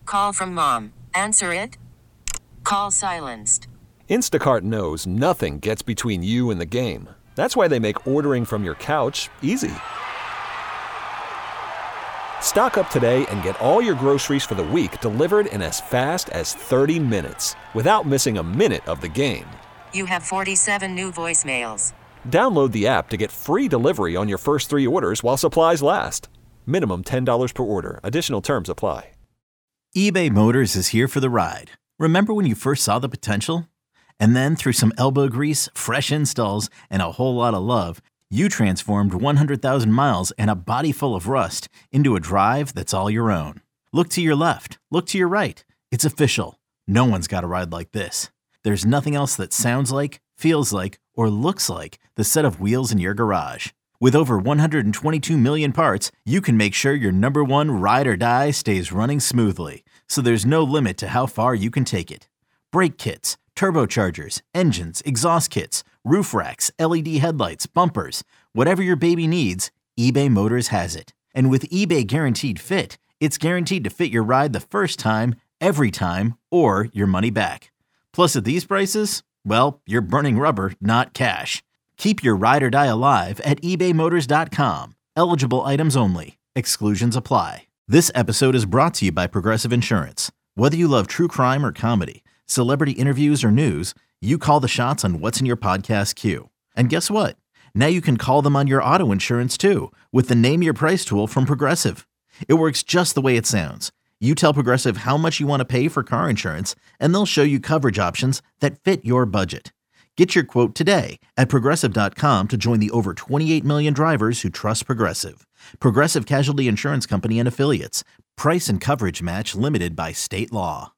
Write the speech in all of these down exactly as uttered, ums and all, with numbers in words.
Call from mom. Answer it. Call silenced. Instacart knows nothing gets between you and the game. That's why they make ordering from your couch easy. Stock up today and get all your groceries for the week delivered in as fast as thirty minutes without missing a minute of the game. You have forty-seven new voicemails. Download the app to get free delivery on your first three orders while supplies last. Minimum ten dollars per order. Additional terms apply. eBay Motors is here for the ride. Remember when you first saw the potential? And then through some elbow grease, fresh installs, and a whole lot of love, you transformed one hundred thousand miles and a body full of rust into a drive that's all your own. Look to your left. Look to your right. It's official. No one's got a ride like this. There's nothing else that sounds like, feels like, or looks like the set of wheels in your garage. With over one hundred twenty-two million parts, you can make sure your number one ride or die stays running smoothly. So there's no limit to how far you can take it. Brake kits, turbochargers, engines, exhaust kits, roof racks, L E D headlights, bumpers, whatever your baby needs, eBay Motors has it. And with eBay Guaranteed Fit, it's guaranteed to fit your ride the first time, every time, or your money back. Plus at these prices, well, you're burning rubber, not cash. Keep your ride or die alive at ebay motors dot com. Eligible items only. Exclusions apply. This episode is brought to you by Progressive Insurance. Whether you love true crime or comedy, celebrity interviews or news, you call the shots on what's in your podcast queue. And guess what? Now you can call them on your auto insurance too with the Name Your Price tool from Progressive. It works just the way it sounds. You tell Progressive how much you want to pay for car insurance, and they'll show you coverage options that fit your budget. Get your quote today at progressive dot com to join the over twenty-eight million drivers who trust Progressive. Progressive Casualty Insurance Company and Affiliates. Price and coverage match limited by state law.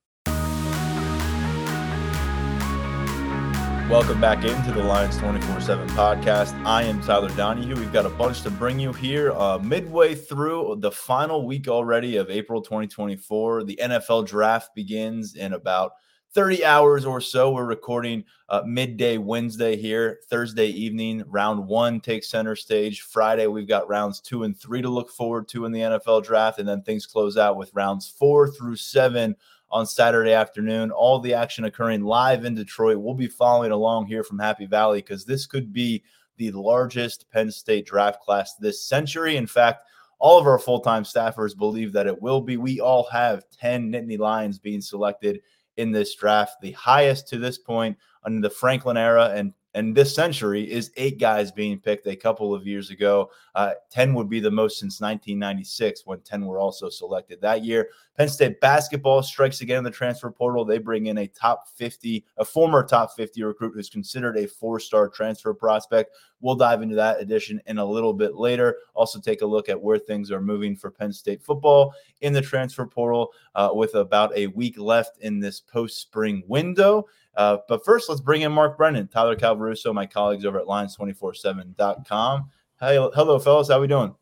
Welcome back into the Lions twenty-four seven podcast. I am Tyler Donahue. We've got a bunch to bring you here uh, midway through the final week already of April twenty twenty-four. The N F L draft begins in about thirty hours or so. We're recording uh, midday Wednesday here. Thursday evening, round one takes center stage. Friday, we've got rounds two and three to look forward to in the N F L draft. And then things close out with rounds four through seven on Saturday afternoon. All the action occurring live in Detroit. We'll be following along here from Happy Valley because this could be the largest Penn State draft class this century. In fact, all of our full-time staffers believe that it will be. We all have ten Nittany Lions being selected in this draft. The highest to this point under the Franklin era and and this century is eight guys being picked a couple of years ago. Uh, ten would be the most since nineteen ninety-six when ten were also selected that year. Penn State basketball strikes again in the transfer portal. They bring in a top fifty, a former top fifty recruit who's considered a four-star transfer prospect. We'll dive into that edition in a little bit later. Also take a look at where things are moving for Penn State football in the transfer portal uh, with about a week left in this post-spring window. Uh, but first, let's bring in Mark Brennan, Tyler Calvaruso, my colleagues over at Lions two forty-seven dot com. Hey, hello, fellas. How we doing?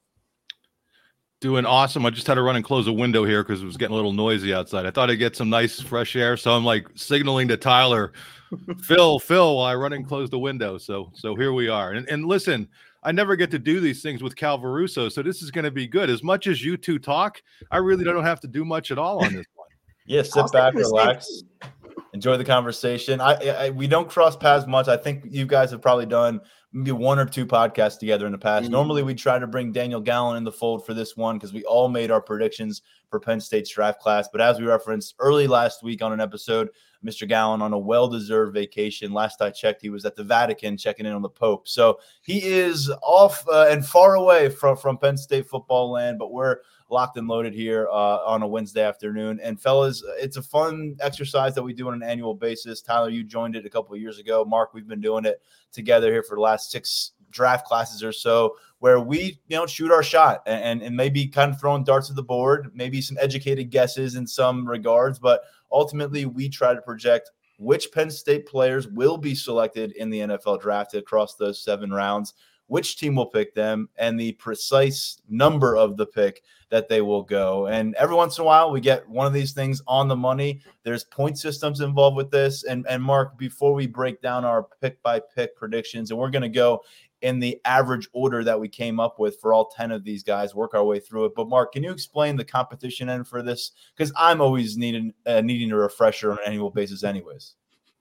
Doing awesome. I just had to run and close a window here because it was getting a little noisy outside. I thought I'd get some nice fresh air, so I'm like signaling to Tyler, Phil, Phil, while I run and close the window. So, so here we are. And, and listen, I never get to do these things with Calvaruso, so this is going to be good. As much as you two talk, I really don't have to do much at all on this one. Yeah, sit back, relax. Enjoy the conversation. I, I we don't cross paths much. I think you guys have probably done maybe one or two podcasts together in the past. Mm-hmm. Normally, we try to bring Daniel Gallen in the fold for this one because we all made our predictions for Penn State's draft class. But as we referenced early last week on an episode, Mister Gallen on a well-deserved vacation. Last I checked, he was at the Vatican checking in on the Pope. So he is off uh, and far away from, from Penn State football land, but we're locked and loaded here uh, on a Wednesday afternoon. And fellas, it's a fun exercise that we do on an annual basis. Tyler, you joined it a couple of years ago. Mark, we've been doing it together here for the last six draft classes or so, where we, you know, shoot our shot and, and maybe kind of throwing darts at the board, maybe some educated guesses in some regards, but ultimately we try to project which Penn State players will be selected in the N F L draft across those seven rounds, which team will pick them, and the precise number of the pick that they will go. And every once in a while, we get one of these things on the money. There's point systems involved with this. And, and Mark, before we break down our pick-by-pick predictions, and we're going to go in the average order that we came up with for all ten of these guys, work our way through it. But Mark, can you explain the competition end for this? Because I'm always needing uh, needing a refresher on an annual basis anyways.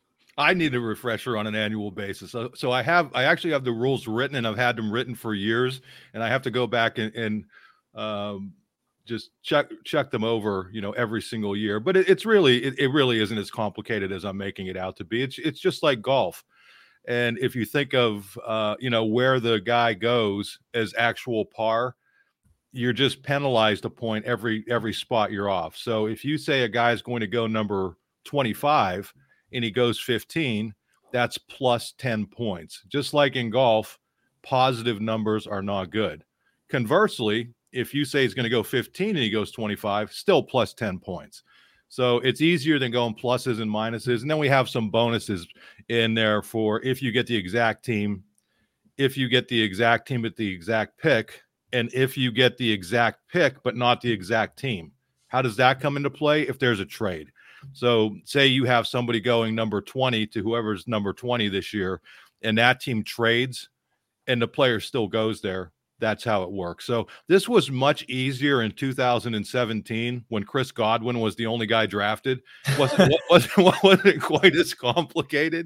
I need a refresher on an annual basis. So, so I have, I actually have the rules written, and I've had them written for years, and I have to go back and, and um, just check, check them over, you know, every single year. But it, it's really, it, it really isn't as complicated as I'm making it out to be. It's, it's just like golf. And if you think of, uh, you know, where the guy goes as actual par, you're just penalized a point every, every spot you're off. So if you say a guy's going to go number twenty-five, and he goes fifteen, that's plus ten points. Just like in golf, positive numbers are not good. Conversely, if you say he's going to go fifteen and he goes twenty-five, still plus ten points. So it's easier than going pluses and minuses. And then we have some bonuses in there for if you get the exact team, if you get the exact team at the exact pick, and if you get the exact pick but not the exact team. How does that come into play? If there's a trade. So say you have somebody going number twenty to whoever's number twenty this year, and that team trades and the player still goes there. That's how it works. So this was much easier in two thousand seventeen when Chris Godwin was the only guy drafted. Wasn't, wasn't, wasn't quite as complicated.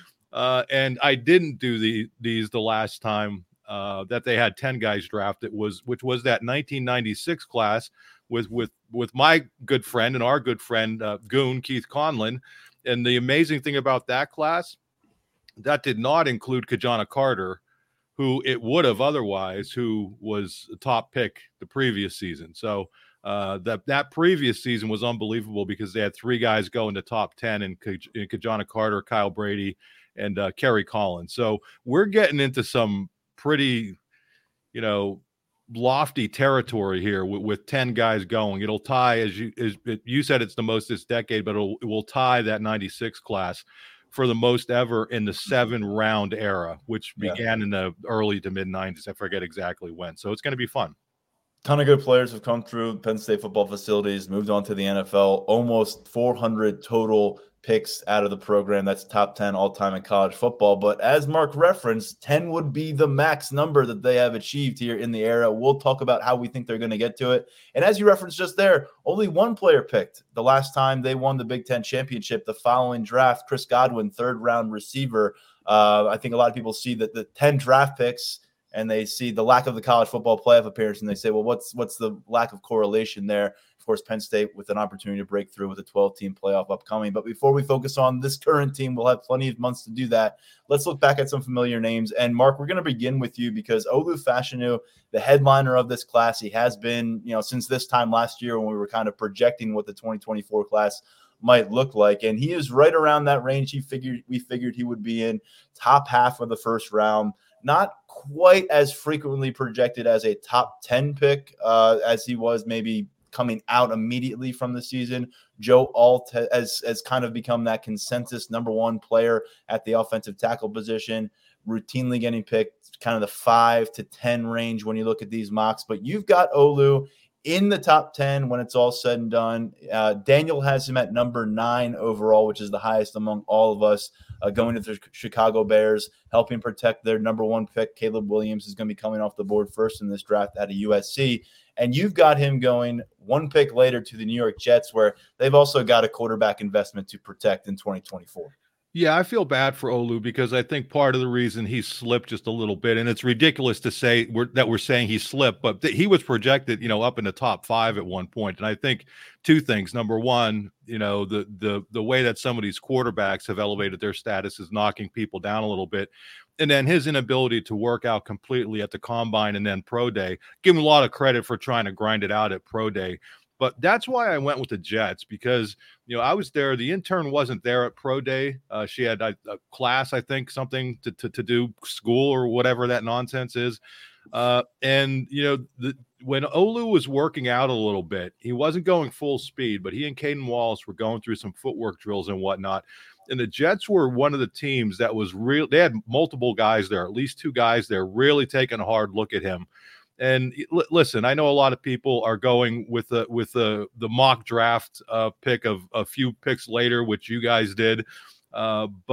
Uh, and I didn't do the, these the last time uh, that they had ten guys drafted, was which was that nineteen ninety-six class with with with my good friend and our good friend uh, Goon Keith Conlon. And the amazing thing about that class, that did not include Kajana Carter, who it would have otherwise, who was a top pick the previous season. So uh, that that previous season was unbelievable because they had three guys go in the top ten, in, in Kajana Carter, Kyle Brady, and uh, Kerry Collins. So we're getting into some pretty, you know, lofty territory here with, with ten guys going. It'll tie, as you as you said, it's the most this decade, but it'll, it will tie that ninety-six class for the most ever in the seven round era, which began yeah. in the early to mid nineties. I forget exactly when. So it's going to be fun. Ton of good players have come through Penn State football facilities, moved on to the N F L, almost four hundred total picks out of the program. That's top ten all time in college football. But as Mark referenced, ten would be the max number that they have achieved here in the era. We'll talk about how we think they're going to get to it. And as you referenced just there, only one player picked the last time they won the Big Ten championship. The following draft, Chris Godwin, third round receiver. Uh, I think a lot of people see that the ten draft picks and they see the lack of the college football playoff appearance, and they say, well, what's what's the lack of correlation there? Of course, Penn State with an opportunity to break through with a twelve-team playoff upcoming. But before we focus on this current team, we'll have plenty of months to do that. Let's look back at some familiar names. And, Mark, we're going to begin with you because Olu Fashanu, the headliner of this class, he has been, you know, since this time last year when we were kind of projecting what the twenty twenty-four class might look like. And he is right around that range he figured we figured he would be in, top half of the first round. Not quite as frequently projected as a top ten pick uh, as he was maybe coming out immediately from the season. Joe Alt has, has kind of become that consensus number one player at the offensive tackle position, routinely getting picked kind of the five to ten range when you look at these mocks. But you've got Olu in the top ten when it's all said and done. Uh, Daniel has him at number nine overall, which is the highest among all of us, uh, going to the Chicago Bears, helping protect their number one pick. Caleb Williams is going to be coming off the board first in this draft out of U S C. And you've got him going one pick later to the New York Jets, where they've also got a quarterback investment to protect in twenty twenty-four. Yeah, I feel bad for Olu because I think part of the reason he slipped just a little bit, and it's ridiculous to say we're, that we're saying he slipped, but th- he was projected, you know, up in the top five at one point. And I think two things. Number one, you know, the the the way that some of these quarterbacks have elevated their status is knocking people down a little bit. And then his inability to work out completely at the combine and then pro day, give him a lot of credit for trying to grind it out at pro day. But that's why I went with the Jets because, you know, I was there. The intern wasn't there at pro day. Uh, she had a, a class, I think, something to, to, to do, school or whatever that nonsense is. Uh, and, you know, the, when Olu was working out a little bit, he wasn't going full speed, but he and Caden Wallace were going through some footwork drills and whatnot. And the Jets were one of the teams that was real. They had multiple guys there, at least two guys there, really taking a hard look at him. And l- listen, I know a lot of people are going with the with the the mock draft uh, pick of a few picks later, which you guys did. Uh, but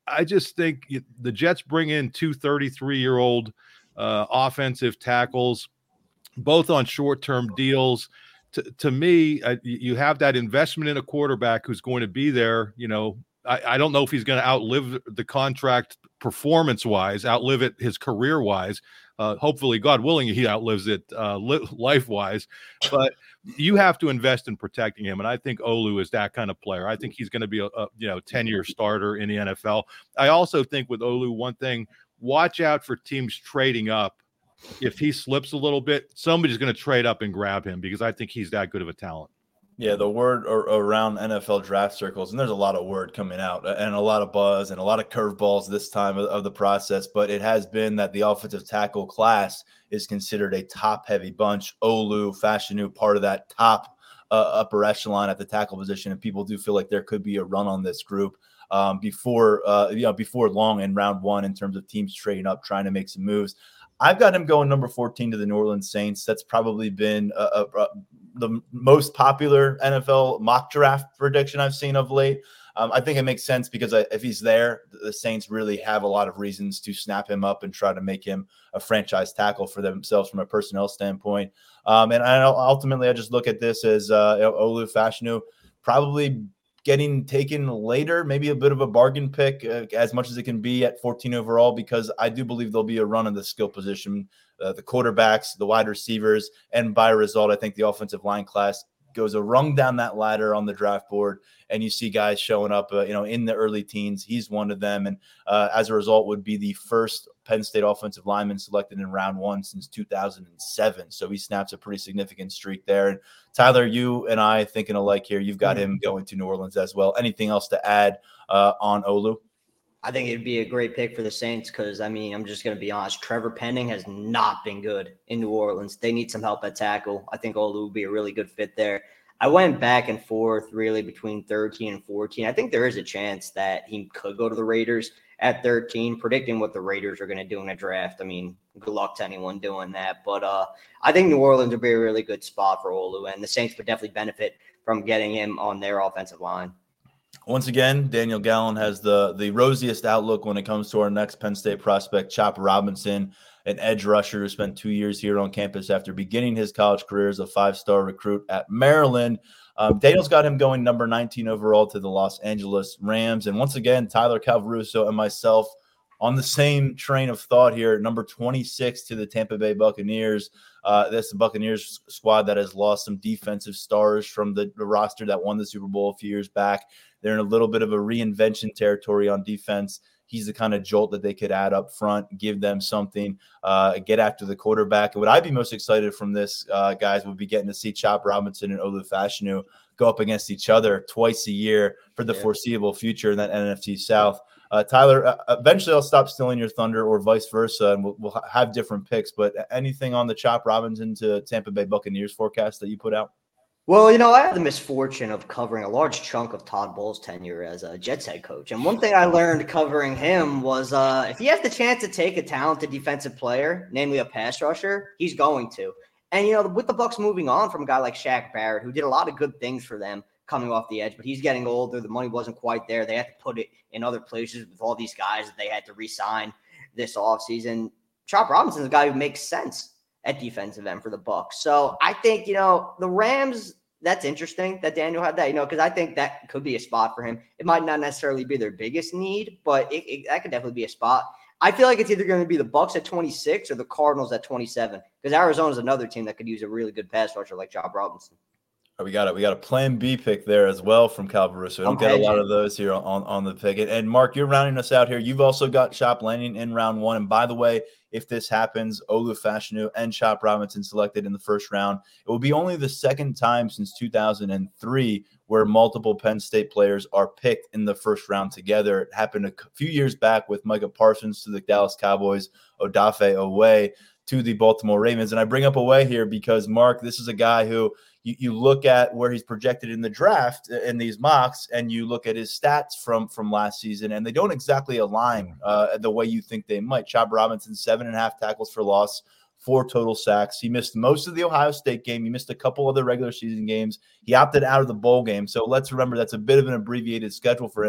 I just think the Jets bring in two thirty-three-year-old uh, offensive tackles, both on short-term deals. To, to me, uh, you have that investment in a quarterback who's going to be there. You know, I, I don't know if he's going to outlive the contract performance-wise, outlive it his career-wise. Uh, hopefully, God willing, he outlives it uh, li- life-wise. But you have to invest in protecting him, and I think Olu is that kind of player. I think he's going to be a, a you know ten-year starter in the N F L. I also think with Olu, one thing, watch out for teams trading up. If he slips a little bit, somebody's going to trade up and grab him because I think he's that good of a talent. Yeah, the word or, around N F L draft circles, and there's a lot of word coming out and a lot of buzz and a lot of curveballs this time of, of the process, but it has been that the offensive tackle class is considered a top-heavy bunch. Olu, Fashanu, part of that top uh, upper echelon at the tackle position, and people do feel like there could be a run on this group um, before uh, you know before long in round one in terms of teams trading up, trying to make some moves. I've got him going number fourteen to the New Orleans Saints. That's probably been a, a, a, the most popular N F L mock draft prediction I've seen of late. Um, I think it makes sense because I, if he's there, the Saints really have a lot of reasons to snap him up and try to make him a franchise tackle for themselves from a personnel standpoint. Um, and I, ultimately, I just look at this as uh, Olu Fashanu probably getting taken later, maybe a bit of a bargain pick uh, as much as it can be at fourteen overall, because I do believe there'll be a run in the skill position, uh, the quarterbacks, the wide receivers, and by result, I think the offensive line class goes a rung down that ladder on the draft board, and you see guys showing up, uh, you know, in the early teens. He's one of them, and uh, as a result, would be the first Penn State offensive lineman selected in round one since two thousand seven. So he snaps a pretty significant streak there. And Tyler, you and I thinking alike here. You've got him going to New Orleans as well. Anything else to add uh, on Olu? I think it'd be a great pick for the Saints because, I mean, I'm just going to be honest. Trevor Penning has not been good in New Orleans. They need some help at tackle. I think Olu would be a really good fit there. I went back and forth really between thirteen and fourteen. I think there is a chance that he could go to the Raiders at thirteen, predicting what the Raiders are going to do in a draft. I mean, good luck to anyone doing that. But uh, I think New Orleans would be a really good spot for Olu, and the Saints would definitely benefit from getting him on their offensive line. Once again, Daniel Gallen has the, the rosiest outlook when it comes to our next Penn State prospect, Chop Robinson, an edge rusher who spent two years here on campus after beginning his college career as a five-star recruit at Maryland. Um, Daniel's got him going number nineteen overall to the Los Angeles Rams. And once again, Tyler Calvaruso and myself on the same train of thought here, number twenty-six to the Tampa Bay Buccaneers. Uh, that's the Buccaneers squad that has lost some defensive stars from the, the roster that won the Super Bowl a few years back. They're in a little bit of a reinvention territory on defense. He's the kind of jolt that they could add up front, give them something, uh, get after the quarterback. And what I'd be most excited from this, uh, guys, would be getting to see Chop Robinson and Olu Fashanu go up against each other twice a year for the yeah. foreseeable future in that N F C South. Uh, Tyler, uh, eventually I'll stop stealing your thunder or vice versa, and we'll, we'll have different picks. But anything on the Chop Robinson to Tampa Bay Buccaneers forecast that you put out? Well, you know, I had the misfortune of covering a large chunk of Todd Bowles' tenure as a Jets head coach. And one thing I learned covering him was uh, if he has the chance to take a talented defensive player, namely a pass rusher, he's going to. And, you know, with the Bucs moving on from a guy like Shaq Barrett, who did a lot of good things for them coming off the edge, but he's getting older. The money wasn't quite there. They had to put it in other places with all these guys that they had to re-sign this offseason. Chop Robinson's a guy who makes sense at defensive end for the Bucs. So I think, you know, the Rams, that's interesting that Daniel had that, you know, because I think that could be a spot for him. It might not necessarily be their biggest need, but it, it, that could definitely be a spot. I feel like it's either going to be the Bucs at twenty-six or the Cardinals at twenty-seven, because Arizona's another team that could use a really good pass rusher like Chop Robinson. We got it. We got a plan B pick there as well from Calvaruso. We don't get a lot of those here on, on the pick. And Mark, you're rounding us out here. You've also got Chop landing in round one. And by the way, if this happens, Olu Fashanu and Chop Robinson selected in the first round. It will be only the second time since two thousand three where multiple Penn State players are picked in the first round together. It happened a few years back with Micah Parsons to the Dallas Cowboys, Odafe Owe to the Baltimore Ravens. And I bring up Owe here because, Mark, this is a guy who you, you look at where he's projected in the draft in these mocks, and you look at his stats from, from last season, and they don't exactly align uh, the way you think they might. Chop Robinson, seven and a half tackles for loss, four total sacks. He missed most of the Ohio State game. He missed a couple of the regular season games. He opted out of the bowl game. So let's remember that's a bit of an abbreviated schedule for him.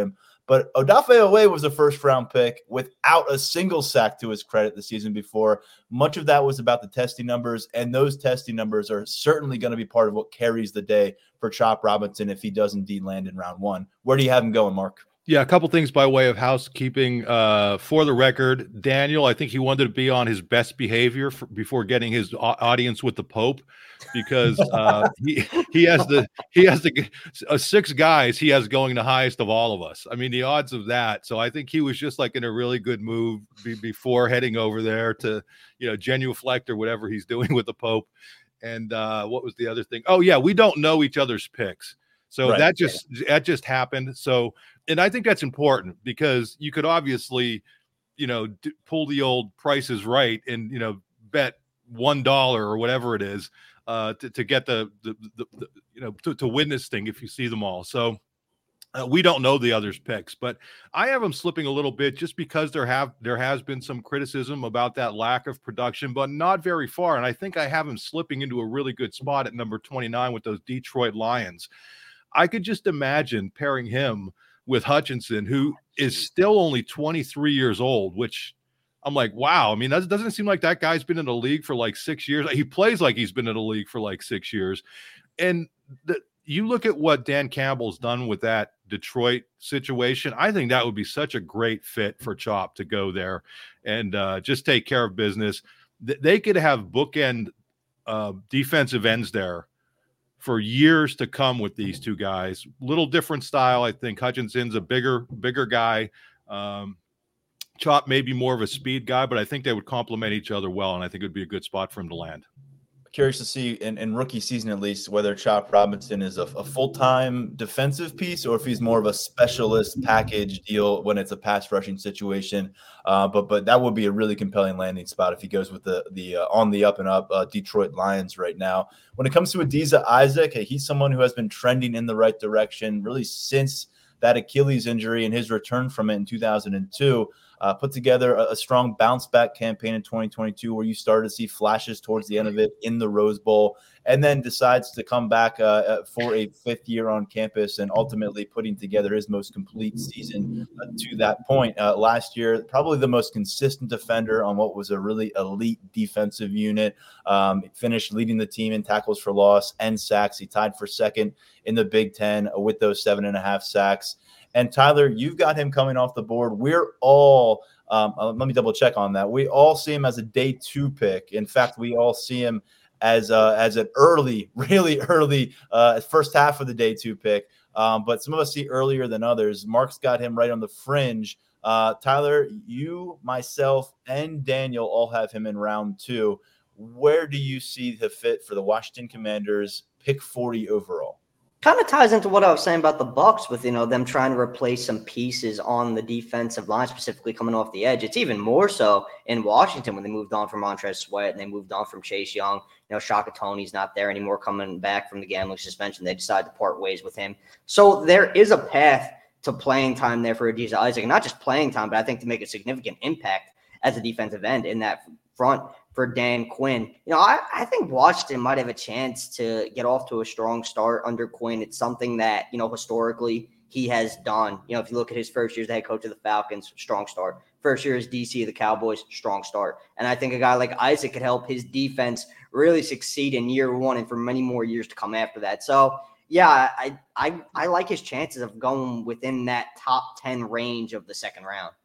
But Odafe Oweh was a first-round pick without a single sack to his credit the season before. Much of that was about the testing numbers, and those testing numbers are certainly going to be part of what carries the day for Chop Robinson if he does indeed land in round one. Where do you have him going, Mark? Yeah, a couple things by way of housekeeping. Uh, for the record, Daniel, I think he wanted to be on his best behavior for, before getting his audience with the Pope, because uh, he he has the he has the uh, six guys he has going the highest of all of us. I mean, the odds of that. So I think he was just like in a really good move be, before heading over there to, you know, genuflect or whatever he's doing with the Pope. And uh, what was the other thing? Oh yeah, we don't know each other's picks. So right. that just that just happened. So, and I think that's important because you could obviously, you know, d- pull the old Price is Right and, you know, bet one dollar or whatever it is uh, to to get the the, the, the you know to, to win this thing if you see them all. So uh, we don't know the others' picks, but I have them slipping a little bit just because there have there has been some criticism about that lack of production, but not very far. And I think I have them slipping into a really good spot at number twenty-nine with those Detroit Lions. I could just imagine pairing him with Hutchinson, who is still only twenty-three years old, which I'm like, wow. I mean, that doesn't seem like that guy's been in the league for like six years. He plays like he's been in the league for like six years. And the, you look at what Dan Campbell's done with that Detroit situation. I think that would be such a great fit for Chop to go there and uh, just take care of business. They could have bookend uh, defensive ends there for years to come with these two guys. Little different style. I think Hutchinson's a bigger, bigger guy. Um, Chop may be more of a speed guy, but I think they would complement each other well, and I think it would be a good spot for him to land. Curious to see in, in rookie season, at least, whether Chop Robinson is a, a full-time defensive piece or if he's more of a specialist package deal when it's a pass rushing situation. Uh, but but that would be a really compelling landing spot if he goes with the the uh, on the up and up uh, Detroit Lions right now. When it comes to Adisa Isaac, hey, he's someone who has been trending in the right direction really since that Achilles injury and his return from it in two thousand two. Uh, put together a, a strong bounce back campaign in twenty twenty-two where you started to see flashes towards the end of it in the Rose Bowl, and then decides to come back uh, for a fifth year on campus and ultimately putting together his most complete season uh, to that point. Uh, last year, probably the most consistent defender on what was a really elite defensive unit. Um, finished leading the team in tackles for loss and sacks. He tied for second in the Big Ten with those seven and a half sacks. And Tyler, you've got him coming off the board. We're all, um, uh, let me double check on that. We all see him as a day two pick. In fact, we all see him as uh, as an early, really early, uh, first half of the day two pick. Um, but some of us see earlier than others. Mark's got him right on the fringe. Uh, Tyler, you, myself, and Daniel all have him in round two. Where do you see the fit for the Washington Commanders, pick forty overall? Kind of ties into what I was saying about the Bucs with, you know, them trying to replace some pieces on the defensive line, specifically coming off the edge. It's even more so in Washington when they moved on from Montrez Sweat and they moved on from Chase Young. You know, Shaka Toney's not there anymore coming back from the gambling suspension. They decided to part ways with him. So there is a path to playing time there for Adisa Isaac, and not just playing time, but I think to make a significant impact as a defensive end in that front for Dan Quinn. You know, I, I think Washington might have a chance to get off to a strong start under Quinn. It's something that, you know, historically he has done. You know, if you look at his first year as the head coach of the Falcons, strong start. First year as D C of the Cowboys, strong start. And I think a guy like Isaac could help his defense really succeed in year one and for many more years to come after that. So, yeah, I I, I like his chances of going within that top ten range of the second round.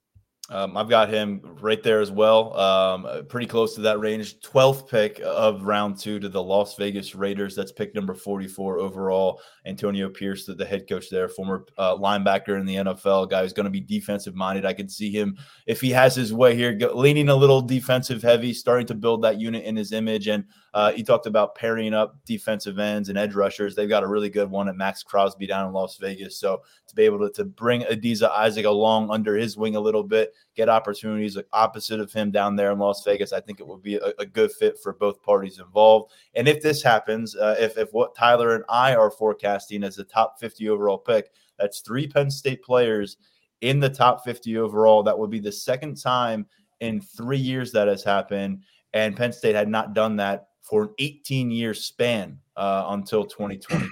Um, I've got him right there as well, um, pretty close to that range. twelfth pick of round two to the Las Vegas Raiders. That's pick number forty-four overall. Antonio Pierce, the, the head coach there, former uh, linebacker in the N F L, guy who's going to be defensive minded. I could see him, if he has his way here, go, leaning a little defensive heavy, starting to build that unit in his image. And uh, he talked about pairing up defensive ends and edge rushers. They've got a really good one at Max Crosby down in Las Vegas. So to be able to, to bring Adisa Isaac along under his wing a little bit, get opportunities opposite of him down there in Las Vegas, I think it would be a, a good fit for both parties involved. And if this happens, uh, if, if what Tyler and I are forecasting as the top fifty overall pick, that's three Penn State players in the top fifty overall. That would be the second time in three years that has happened. And Penn State had not done that for an eighteen-year span uh, until twenty twenty-two.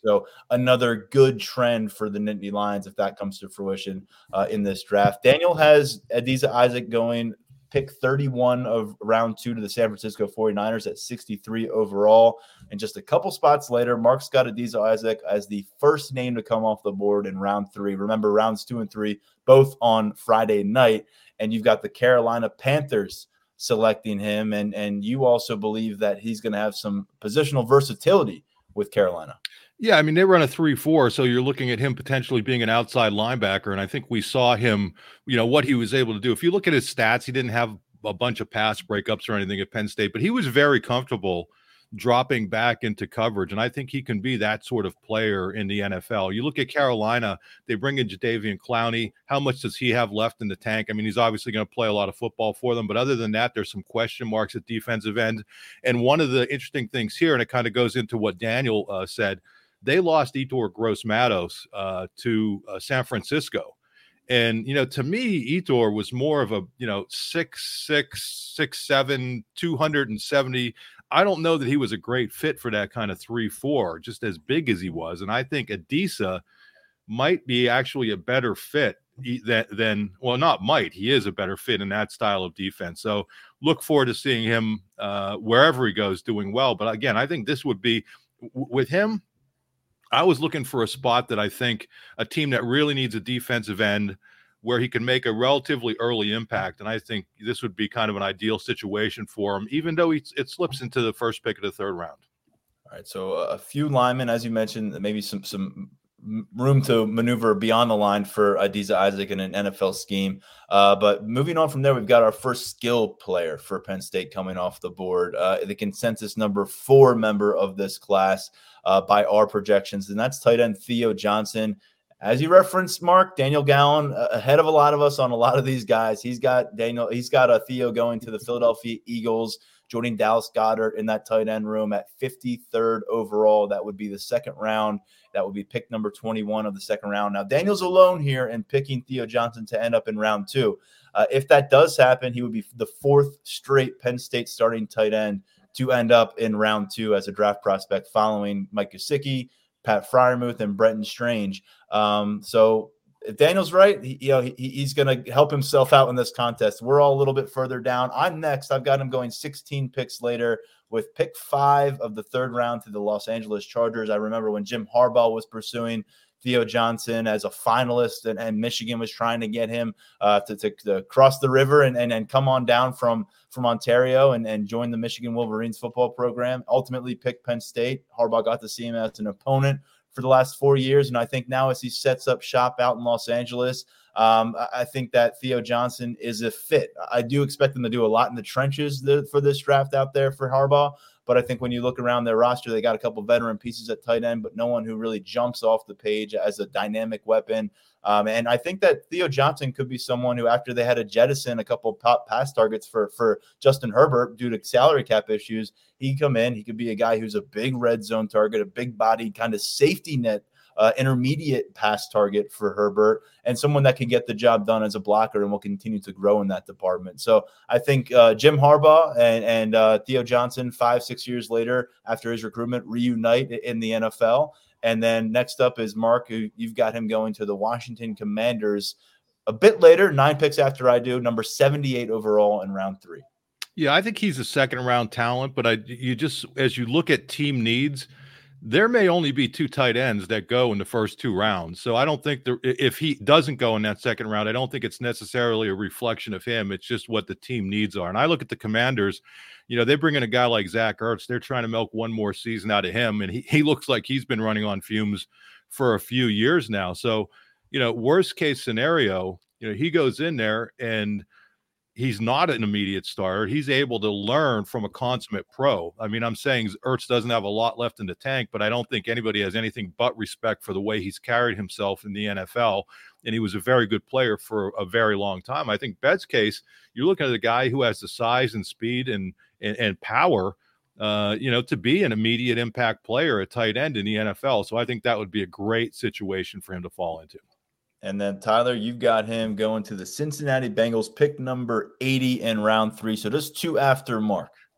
So another good trend for the Nittany Lions if that comes to fruition uh, in this draft. Daniel has Adisa Isaac going pick thirty-one of round two to the San Francisco forty-niners at sixty-three overall. And just a couple spots later, Mark's got Adisa Isaac as the first name to come off the board in round three. Remember, rounds two and three, both on Friday night. And you've got the Carolina Panthers selecting him. And, and you also believe that he's going to have some positional versatility with Carolina. Yeah, I mean, they run a three four, so you're looking at him potentially being an outside linebacker, and I think we saw him, you know, what he was able to do. If you look at his stats, he didn't have a bunch of pass breakups or anything at Penn State, but he was very comfortable dropping back into coverage, and I think he can be that sort of player in the N F L. You look at Carolina, they bring in Jadeveon Clowney. How much does he have left in the tank? I mean, he's obviously going to play a lot of football for them, but other than that, there's some question marks at defensive end. And one of the interesting things here, and it kind of goes into what Daniel uh, said, they lost Yetur Gross-Matos uh, to uh, San Francisco. And, you know, to me, Yetur was more of a, you know, six, six, six, seven, two hundred seventy. I don't know that he was a great fit for that kind of three, four, just as big as he was. And I think Adisa might be actually a better fit than, than, well, not might, he is a better fit in that style of defense. So look forward to seeing him uh, wherever he goes doing well. But again, I think this would be w- with him. I was looking for a spot that I think a team that really needs a defensive end where he can make a relatively early impact. And I think this would be kind of an ideal situation for him, even though he, it slips into the first pick of the third round. All right. So a few linemen, as you mentioned, maybe some, some room to maneuver beyond the line for Adisa Isaac in an N F L scheme. Uh, but moving on from there, we've got our first skill player for Penn State coming off the board, uh, the consensus number four member of this class uh, by our projections, and that's tight end Theo Johnson. As you referenced, Mark, Daniel Gallen uh, ahead of a lot of us on a lot of these guys. He's got Daniel, he's got a Theo going to the Philadelphia Eagles, joining Dallas Goedert in that tight end room at fifty-third overall. That would be the second round. That would be pick number twenty-one of the second round. Now, Daniel's alone here in picking Theo Johnson to end up in round two. Uh, if that does happen, he would be the fourth straight Penn State starting tight end to end up in round two as a draft prospect, following Mike Gesicki, Pat Freiermuth, and Brenton Strange. Um, so if Daniel's right, he, you know, he, he's going to help himself out in this contest. We're all a little bit further down. I'm next. I've got him going sixteen picks later with pick five of the third round to the Los Angeles Chargers. I remember when Jim Harbaugh was pursuing Theo Johnson as a finalist, and, and Michigan was trying to get him uh, to, to, to cross the river and, and, and come on down from, from Ontario and, and join the Michigan Wolverines football program. Ultimately picked Penn State. Harbaugh got to see him as an opponent for the last four years. And I think now as he sets up shop out in Los Angeles, um, I think that Theo Johnson is a fit. I do expect him to do a lot in the trenches th- for this draft out there for Harbaugh. But I think when you look around their roster, they got a couple veteran pieces at tight end, but no one who really jumps off the page as a dynamic weapon. Um, and I think that Theo Johnson could be someone who, after they had to jettison a couple of top pass targets for, for Justin Herbert due to salary cap issues, he could come in. He could be a guy who's a big red zone target, a big body kind of safety net, uh, intermediate pass target for Herbert, and someone that can get the job done as a blocker and will continue to grow in that department. So I think uh, Jim Harbaugh and, and uh, Theo Johnson, five, six years later after his recruitment, reunite in the N F L. And then next up is Mark, who you've got him going to the Washington Commanders a bit later, nine picks after I do, number seventy-eight overall in round three. Yeah, I think he's a second round talent, but I you just, as you look at team needs, there may only be two tight ends that go in the first two rounds. So I don't think there, if he doesn't go in that second round, I don't think it's necessarily a reflection of him. It's just what the team needs are. And I look at the Commanders, you know, they bring in a guy like Zach Ertz. They're trying to milk one more season out of him. And he, he looks like he's been running on fumes for a few years now. So, you know, worst case scenario, you know, he goes in there and he's not an immediate starter. He's able to learn from a consummate pro. I mean, I'm saying Ertz doesn't have a lot left in the tank, but I don't think anybody has anything but respect for the way he's carried himself in the N F L. And he was a very good player for a very long time. I think Bett's case, you're looking at a guy who has the size and speed and and, and power, uh, you know, to be an immediate impact player at tight end in the N F L. So I think that would be a great situation for him to fall into. And then, Tyler, you've got him going to the Cincinnati Bengals, pick number eighty in round three. So just two after Mark.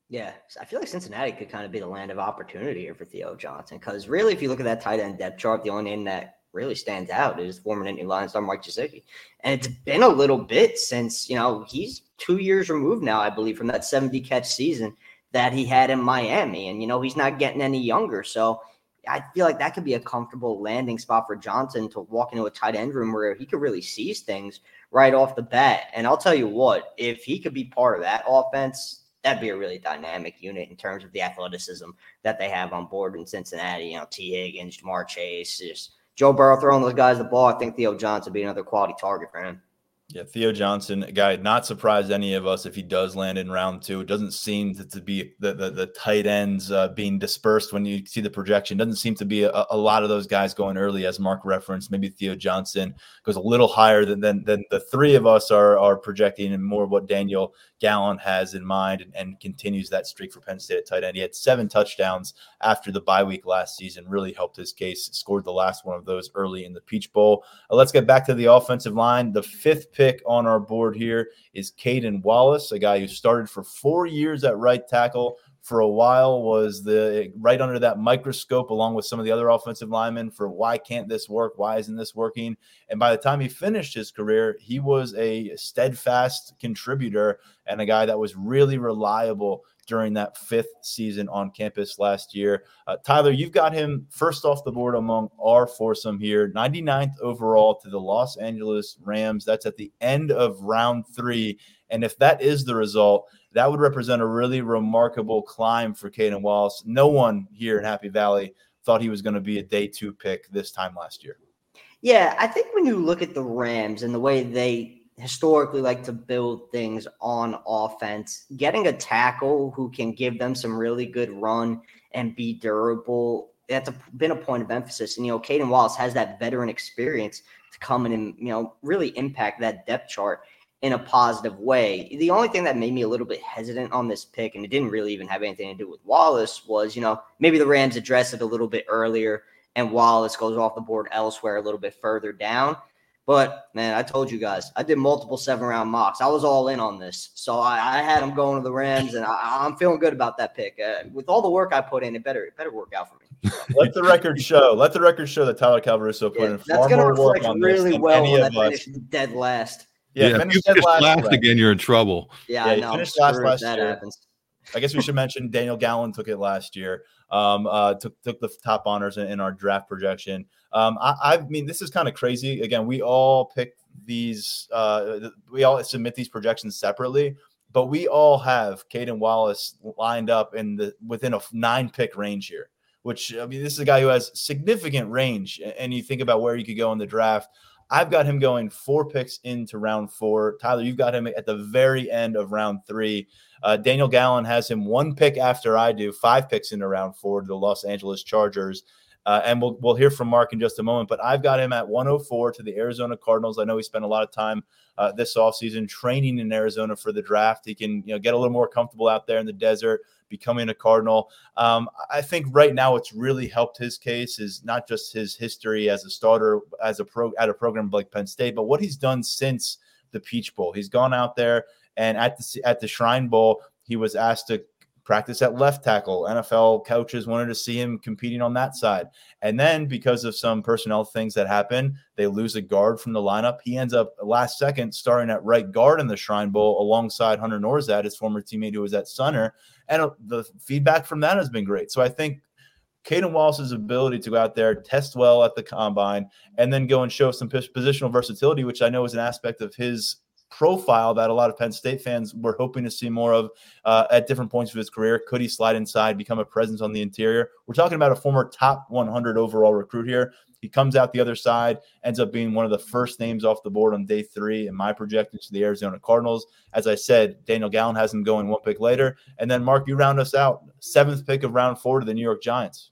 Yeah, I feel like Cincinnati could kind of be the land of opportunity here for Theo Johnson because really, if you look at that tight end depth chart, the only name that really stands out is former Nittany Lions star Mike Gesicki. And it's been a little bit since, you know, he's two years removed now, I believe, from that seventy catch season that he had in Miami. And, you know, he's not getting any younger. So I feel like that could be a comfortable landing spot for Johnson to walk into a tight end room where he could really seize things right off the bat. And I'll tell you what, if he could be part of that offense, that'd be a really dynamic unit in terms of the athleticism that they have on board in Cincinnati. You know, T. Higgins, Jamar Chase, just Joe Burrow throwing those guys the ball. I think Theo Johnson would be another quality target for him. Yeah, Theo Johnson, a guy not surprised any of us if he does land in round two. It doesn't seem to, to be the, the, the tight ends uh, being dispersed when you see the projection. Doesn't seem to be a, a lot of those guys going early, as Mark referenced. Maybe Theo Johnson goes a little higher than than, than the three of us are, are projecting, and more of what Daniel Gallen has in mind, and, and continues that streak for Penn State at tight end. He had seven touchdowns after the bye week last season, really helped his case, scored the last one of those early in the Peach Bowl. Uh, let's get back to the offensive line. The fifth pick on our board here is Caden Wallace, a guy who started for four years at right tackle. For a while was the right under that microscope along with some of the other offensive linemen for why can't this work? Why isn't this working? And by the time he finished his career, he was a steadfast contributor and a guy that was really reliable during that fifth season on campus last year. Uh, Tyler, you've got him first off the board among our foursome here, ninety-ninth overall to the Los Angeles Rams. That's at the end of round three. And if that is the result, that would represent a really remarkable climb for Caden Wallace. No one here in Happy Valley thought he was going to be a day two pick this time last year. Yeah, I think when you look at the Rams and the way they historically like to build things on offense, getting a tackle who can give them some really good run and be durable, that's a, been a point of emphasis. And, you know, Caden Wallace has that veteran experience to come in and, you know, really impact that depth chart in a positive way. The only thing that made me a little bit hesitant on this pick, and it didn't really even have anything to do with Wallace, was, you know, maybe the Rams address it a little bit earlier and Wallace goes off the board elsewhere a little bit further down. But, man, I told you guys, I did multiple seven-round mocks. I was all in on this. So I, I had him going to the Rams, and I, I'm feeling good about that pick. Uh, with all the work I put in, it better it better work out for me. Let the record show. Let the record show that Tyler Calvaruso put yeah, in that's far gonna more work reflect on really this than well any when of I us. finish dead last. Yeah, yeah finish if you dead finish last, last again, you're in trouble. Yeah, Yeah, I you know. finished I'm last sure last that year. happens. I guess we should mention Daniel Gallen took it last year. Um, uh, took took the top honors in, in our draft projection. Um, I, I mean, this is kind of crazy. Again, we all pick these. Uh, we all submit these projections separately, but we all have Caden Wallace lined up in the within a nine pick range here. Which, I mean, this is a guy who has significant range. And you think about where you could go in the draft. I've got him going four picks into round four. Tyler, you've got him at the very end of round three. Uh, Daniel Gallen has him one pick after I do, five picks into round four to the Los Angeles Chargers. Uh, and we'll we'll hear from Mark in just a moment. But I've got him at one oh four to the Arizona Cardinals. I know he spent a lot of time uh, this offseason training in Arizona for the draft. He can you know get a little more comfortable out there in the desert, becoming a Cardinal. Um, I think right now what's really helped his case is not just his history as a starter as a pro at a program like Penn State, but what he's done since the Peach Bowl. He's gone out there and at the at the Shrine Bowl, he was asked to practice at left tackle. N F L coaches wanted to see him competing on that side. And then because of some personnel things that happen, they lose a guard from the lineup. He ends up last second starting at right guard in the Shrine Bowl alongside Hunter Norzad, his former teammate who was at Sunner. And the feedback from that has been great. So I think Caden Wallace's ability to go out there, test well at the combine, and then go and show some positional versatility, which I know is an aspect of his profile that a lot of Penn State fans were hoping to see more of uh, at different points of his career. Could he slide inside, become a presence on the interior? We're talking about a former top one hundred overall recruit here. He comes out the other side, ends up being one of the first names off the board on day three in my projections to the Arizona Cardinals. As I said, Daniel Gallen has him going one pick later. And then, Mark, you round us out. Seventh pick of round four to the New York Giants.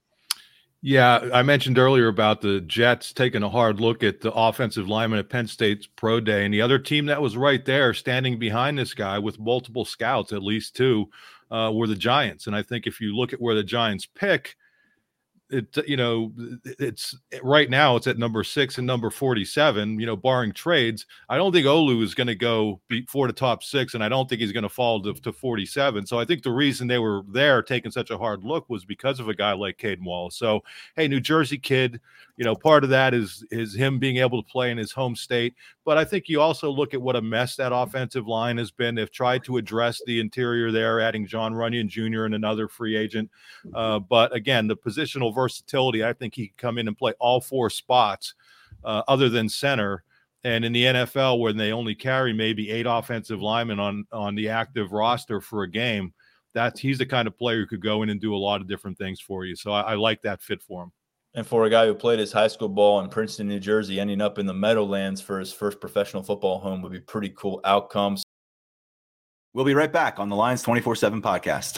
Yeah, I mentioned earlier about the Jets taking a hard look at the offensive lineman at Penn State's pro day, and the other team that was right there standing behind this guy with multiple scouts, at least two, uh, were the Giants. And I think if you look at where the Giants pick, it, you know, it's right now it's at number six and number forty-seven, you know, barring trades. I don't think Olu is going to go before the top six, and I don't think he's going to fall to, to forty-seven. So I think the reason they were there taking such a hard look was because of a guy like Caden Wallace. So, hey, New Jersey kid, you know, part of that is, is him being able to play in his home state. But I think you also look at what a mess that offensive line has been. They've tried to address the interior there, adding John Runyon Junior and another free agent. Uh, but again, the positional versatility, I think he can come in and play all four spots uh, other than center. And in the N F L, when they only carry maybe eight offensive linemen on, on the active roster for a game, that's he's the kind of player who could go in and do a lot of different things for you. So I, I like that fit for him. And for a guy who played his high school ball in Princeton, New Jersey, ending up in the Meadowlands for his first professional football home would be pretty cool outcomes. We'll be right back on the Lions twenty-four seven podcast.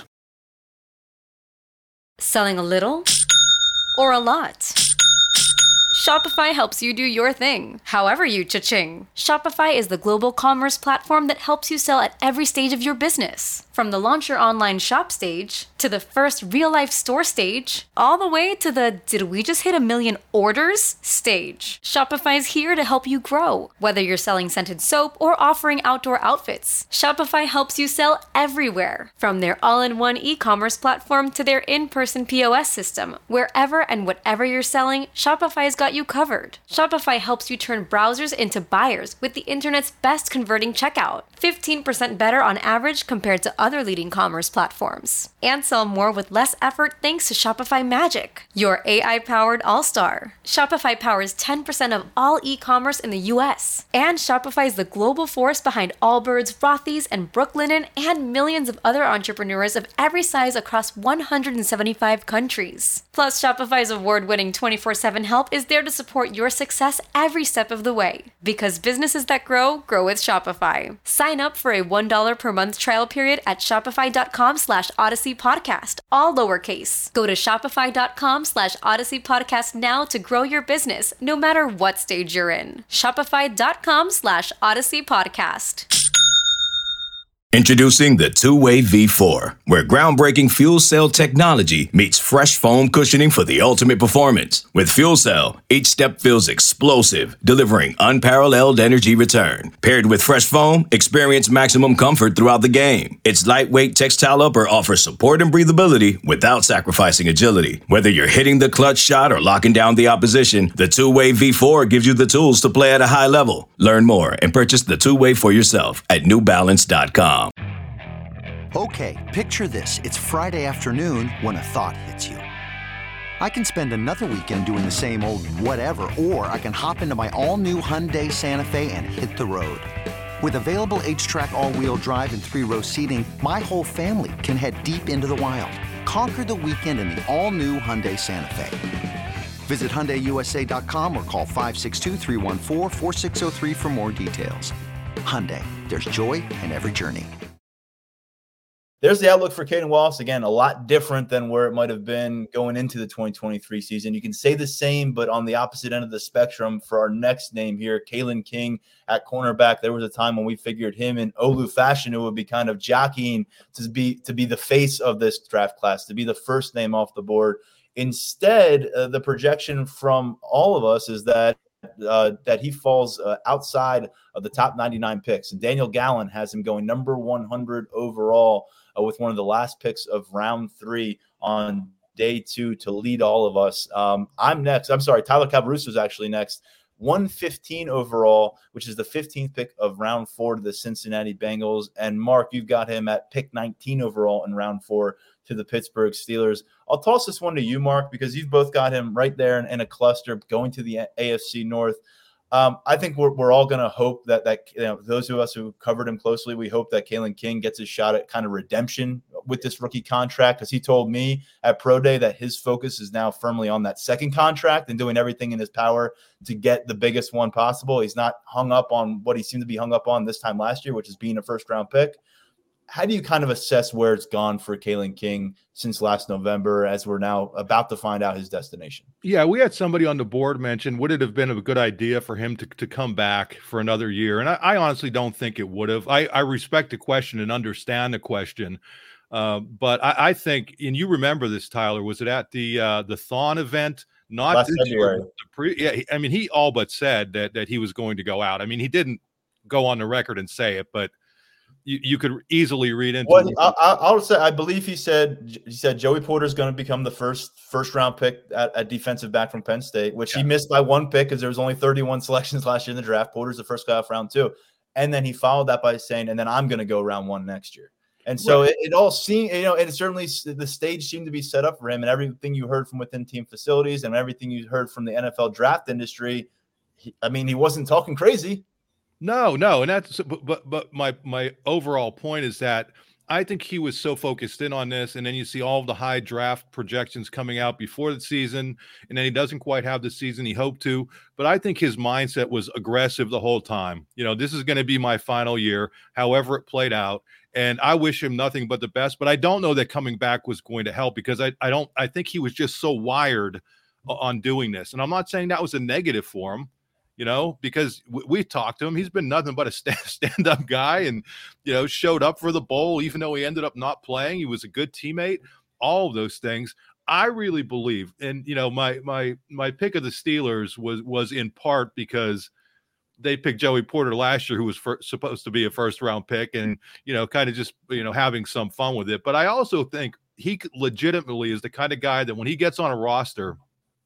Selling a little or a lot? Shopify helps you do your thing, however you cha-ching. Shopify is the global commerce platform that helps you sell at every stage of your business. From the launch your online shop stage, to the first real-life store stage, all the way to the did we just hit a million orders stage. Shopify's here to help you grow. Whether you're selling scented soap or offering outdoor outfits, Shopify helps you sell everywhere. From their all-in-one e-commerce platform to their in-person P O S system, wherever and whatever you're selling, Shopify's got you covered. Shopify helps you turn browsers into buyers with the internet's best converting checkout, fifteen percent better on average compared to other leading commerce platforms. And sell more with less effort thanks to Shopify Magic, your A I-powered all-star. Shopify powers ten percent of all e-commerce in the U S. And Shopify is the global force behind Allbirds, Rothy's, and Brooklinen, and millions of other entrepreneurs of every size across one hundred seventy-five countries. Plus, Shopify's award-winning twenty-four seven help is there to support your success every step of the way. Because businesses that grow, grow with Shopify. Sign up for a one dollar per month trial period at shopify.com slash Odyssey Podcast, all lowercase. Go to shopify.com slash Odyssey Podcast now to grow your business, no matter what stage you're in. Shopify.com slash Odyssey Podcast. Introducing the two-way V four, where groundbreaking fuel cell technology meets fresh foam cushioning for the ultimate performance. With fuel cell, each step feels explosive, delivering unparalleled energy return. Paired with fresh foam, experience maximum comfort throughout the game. Its lightweight textile upper offers support and breathability without sacrificing agility. Whether you're hitting the clutch shot or locking down the opposition, the two-way V four gives you the tools to play at a high level. Learn more and purchase the two-way for yourself at new balance dot com. Okay, picture this. It's Friday afternoon when a thought hits you. I can spend another weekend doing the same old whatever, or I can hop into my all-new Hyundai Santa Fe and hit the road. With available H-Track all-wheel drive and three-row seating, my whole family can head deep into the wild. Conquer the weekend in the all-new Hyundai Santa Fe. Visit Hyundai U S A dot com or call five six two, three one four, four six zero three for more details. Hyundai, there's joy in every journey. There's the outlook for Caden Wallace. Again, a lot different than where it might have been going into the twenty twenty-three season. You can say the same, but on the opposite end of the spectrum for our next name here, Kalen King at cornerback. There was a time when we figured him and Olu Fashanu would be kind of jockeying to be to be the face of this draft class, to be the first name off the board. Instead, uh, the projection from all of us is that Uh, that he falls uh, outside of the top ninety-nine picks. And Daniel Gallen has him going number one hundred overall uh, with one of the last picks of round three on day two to lead all of us. Um, I'm next. I'm sorry. Tyler Cabaruso is actually next. one fifteen overall, which is the fifteenth pick of round four to the Cincinnati Bengals. And Mark, you've got him at pick nineteen overall in round four to the Pittsburgh Steelers. I'll toss this one to you, Mark, because you've both got him right there in, in a cluster going to the A F C North. Um, I think we're, we're all going to hope that, that you know, those of us who covered him closely, we hope that Kalen King gets his shot at kind of redemption with this rookie contract, because he told me at Pro Day that his focus is now firmly on that second contract and doing everything in his power to get the biggest one possible. He's not hung up on what he seemed to be hung up on this time last year, which is being a first-round pick. How do you kind of assess where it's gone for Kalen King since last November, as we're now about to find out his destination? Yeah, we had somebody on the board mention, would it have been a good idea for him to, to come back for another year? And I, I honestly don't think it would have. I, I respect the question and understand the question. Uh, but I, I think, and you remember this, Tyler, was it at the uh, the Thon event? Not Last this February. year, but the pre, yeah, he, I mean, he all but said that that he was going to go out. I mean, he didn't go on the record and say it, but you, you could easily read into Well, it. I, I, I'll say I believe he said he said Joey Porter is going to become the first first round pick at, at defensive back from Penn State, which yeah. he missed by one pick because there was only thirty-one selections last year in the draft. Porter's the first guy off round two, and then he followed that by saying, "And then I'm going to go round one next year." And so right. it, it all seemed, you know, and certainly the stage seemed to be set up for him. And everything you heard from within team facilities and everything you heard from the N F L draft industry, he, I mean, he wasn't talking crazy. No, no, and that's but but, but my my overall point is that I think he was so focused in on this, and then you see all of the high draft projections coming out before the season, and then he doesn't quite have the season he hoped to. But I think his mindset was aggressive the whole time. You know, this is going to be my final year, however it played out. And I wish him nothing but the best, but I don't know that coming back was going to help because I, I don't, I think he was just so wired on doing this. And I'm not saying that was a negative for him, you know, because we, we talked to him. He's been nothing but a stand, stand-up guy and, you know, showed up for the bowl, even though he ended up not playing. He was a good teammate, all of those things. I really believe, and, you know, my, my, my pick of the Steelers was, was in part because they picked Joey Porter last year, who was for, supposed to be a first round pick and, you know, kind of just, you know, having some fun with it. But I also think he legitimately is the kind of guy that when he gets on a roster,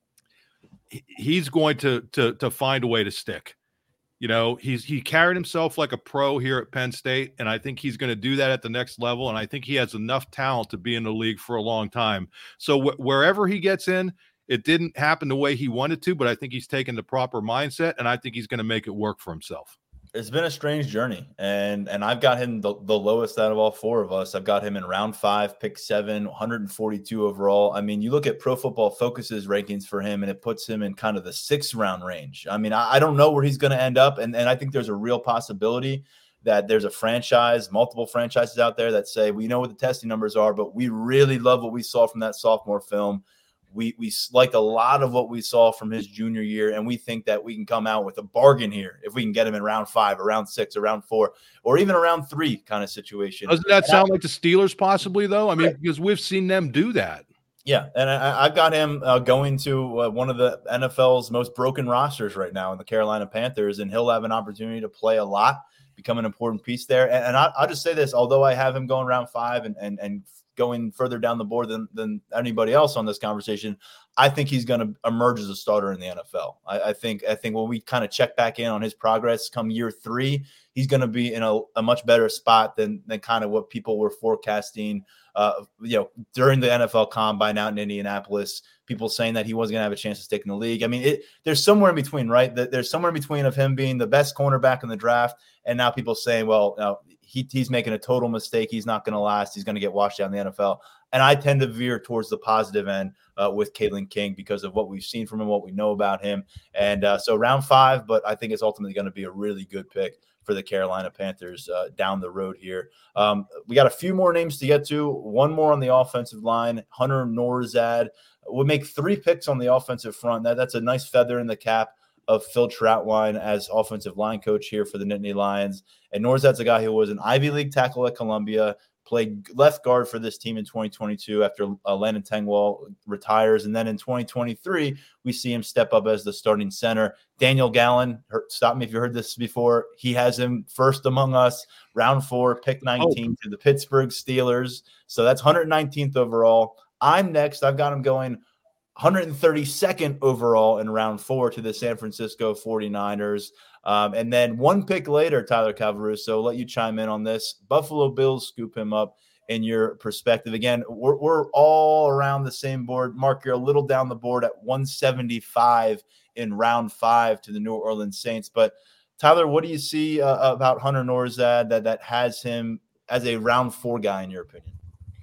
he, he's going to, to, to find a way to stick. You know, he's, he carried himself like a pro here at Penn State. And I think he's going to do that at the next level. And I think he has enough talent to be in the league for a long time. So wh- wherever he gets in, it didn't happen the way he wanted to, but I think he's taken the proper mindset, and I think he's going to make it work for himself. It's been a strange journey, and and I've got him the, the lowest out of all four of us. I've got him in round five, pick seven, one hundred forty-two overall. I mean, you look at Pro Football Focus's rankings for him, and it puts him in kind of the sixth round range. I mean, I, I don't know where he's going to end up, and, and I think there's a real possibility that there's a franchise, multiple franchises out there that say, we know what the testing numbers are, but we really love what we saw from that sophomore film. We we liked a lot of what we saw from his junior year, and we think that we can come out with a bargain here if we can get him in round five, or round six, or round four, or even a round three kind of situation. Doesn't that sound like the Steelers possibly, though? I mean, right. because we've seen them do that. Yeah, and I, I've got him uh, going to uh, one of the N F L's most broken rosters right now in the Carolina Panthers, and he'll have an opportunity to play a lot, become an important piece there. And, and I, I'll just say this, although I have him going round five and and and going further down the board than, than anybody else on this conversation, I think he's going to emerge as a starter in the N F L. I, I think I think when we kind of check back in on his progress come year three, he's going to be in a, a much better spot than than kind of what people were forecasting. Uh, you know, during the N F L Combine out in Indianapolis, people saying that he wasn't going to have a chance to stick in the league. I mean, it, there's somewhere in between, right? There's somewhere in between of him being the best cornerback in the draft, and now people saying, well, you know, he, he's making a total mistake. He's not going to last. He's going to get washed out in the N F L. And I tend to veer towards the positive end uh, with Kalen King because of what we've seen from him, what we know about him. And uh, so round five, but I think it's ultimately going to be a really good pick for the Carolina Panthers uh, down the road here. Um, we got a few more names to get to. One more on the offensive line, Hunter Nourzad. We'll make three picks on the offensive front. That, that's a nice feather in the cap of Phil Trautwein as offensive line coach here for the Nittany Lions. And Nourzad's a guy who was an Ivy League tackle at Columbia, played left guard for this team in twenty twenty-two after uh, Landon Tengwall retires. And then in twenty twenty-three, we see him step up as the starting center. Daniel Gallen, stop me if you heard this before, he has him first among us, round four, pick nineteen oh. to the Pittsburgh Steelers. So that's one hundred nineteenth overall. I'm next. I've got him going one hundred thirty-second overall in round four to the San Francisco forty-niners. Um, and then one pick later, Tyler Calvaruso, let you chime in on this. Buffalo Bills scoop him up in your perspective. Again, we're, we're all around the same board. Mark, you're a little down the board at one seventy-five in round five to the New Orleans Saints. But Tyler, what do you see uh, about Hunter Nourzad that, that has him as a round four guy in your opinion?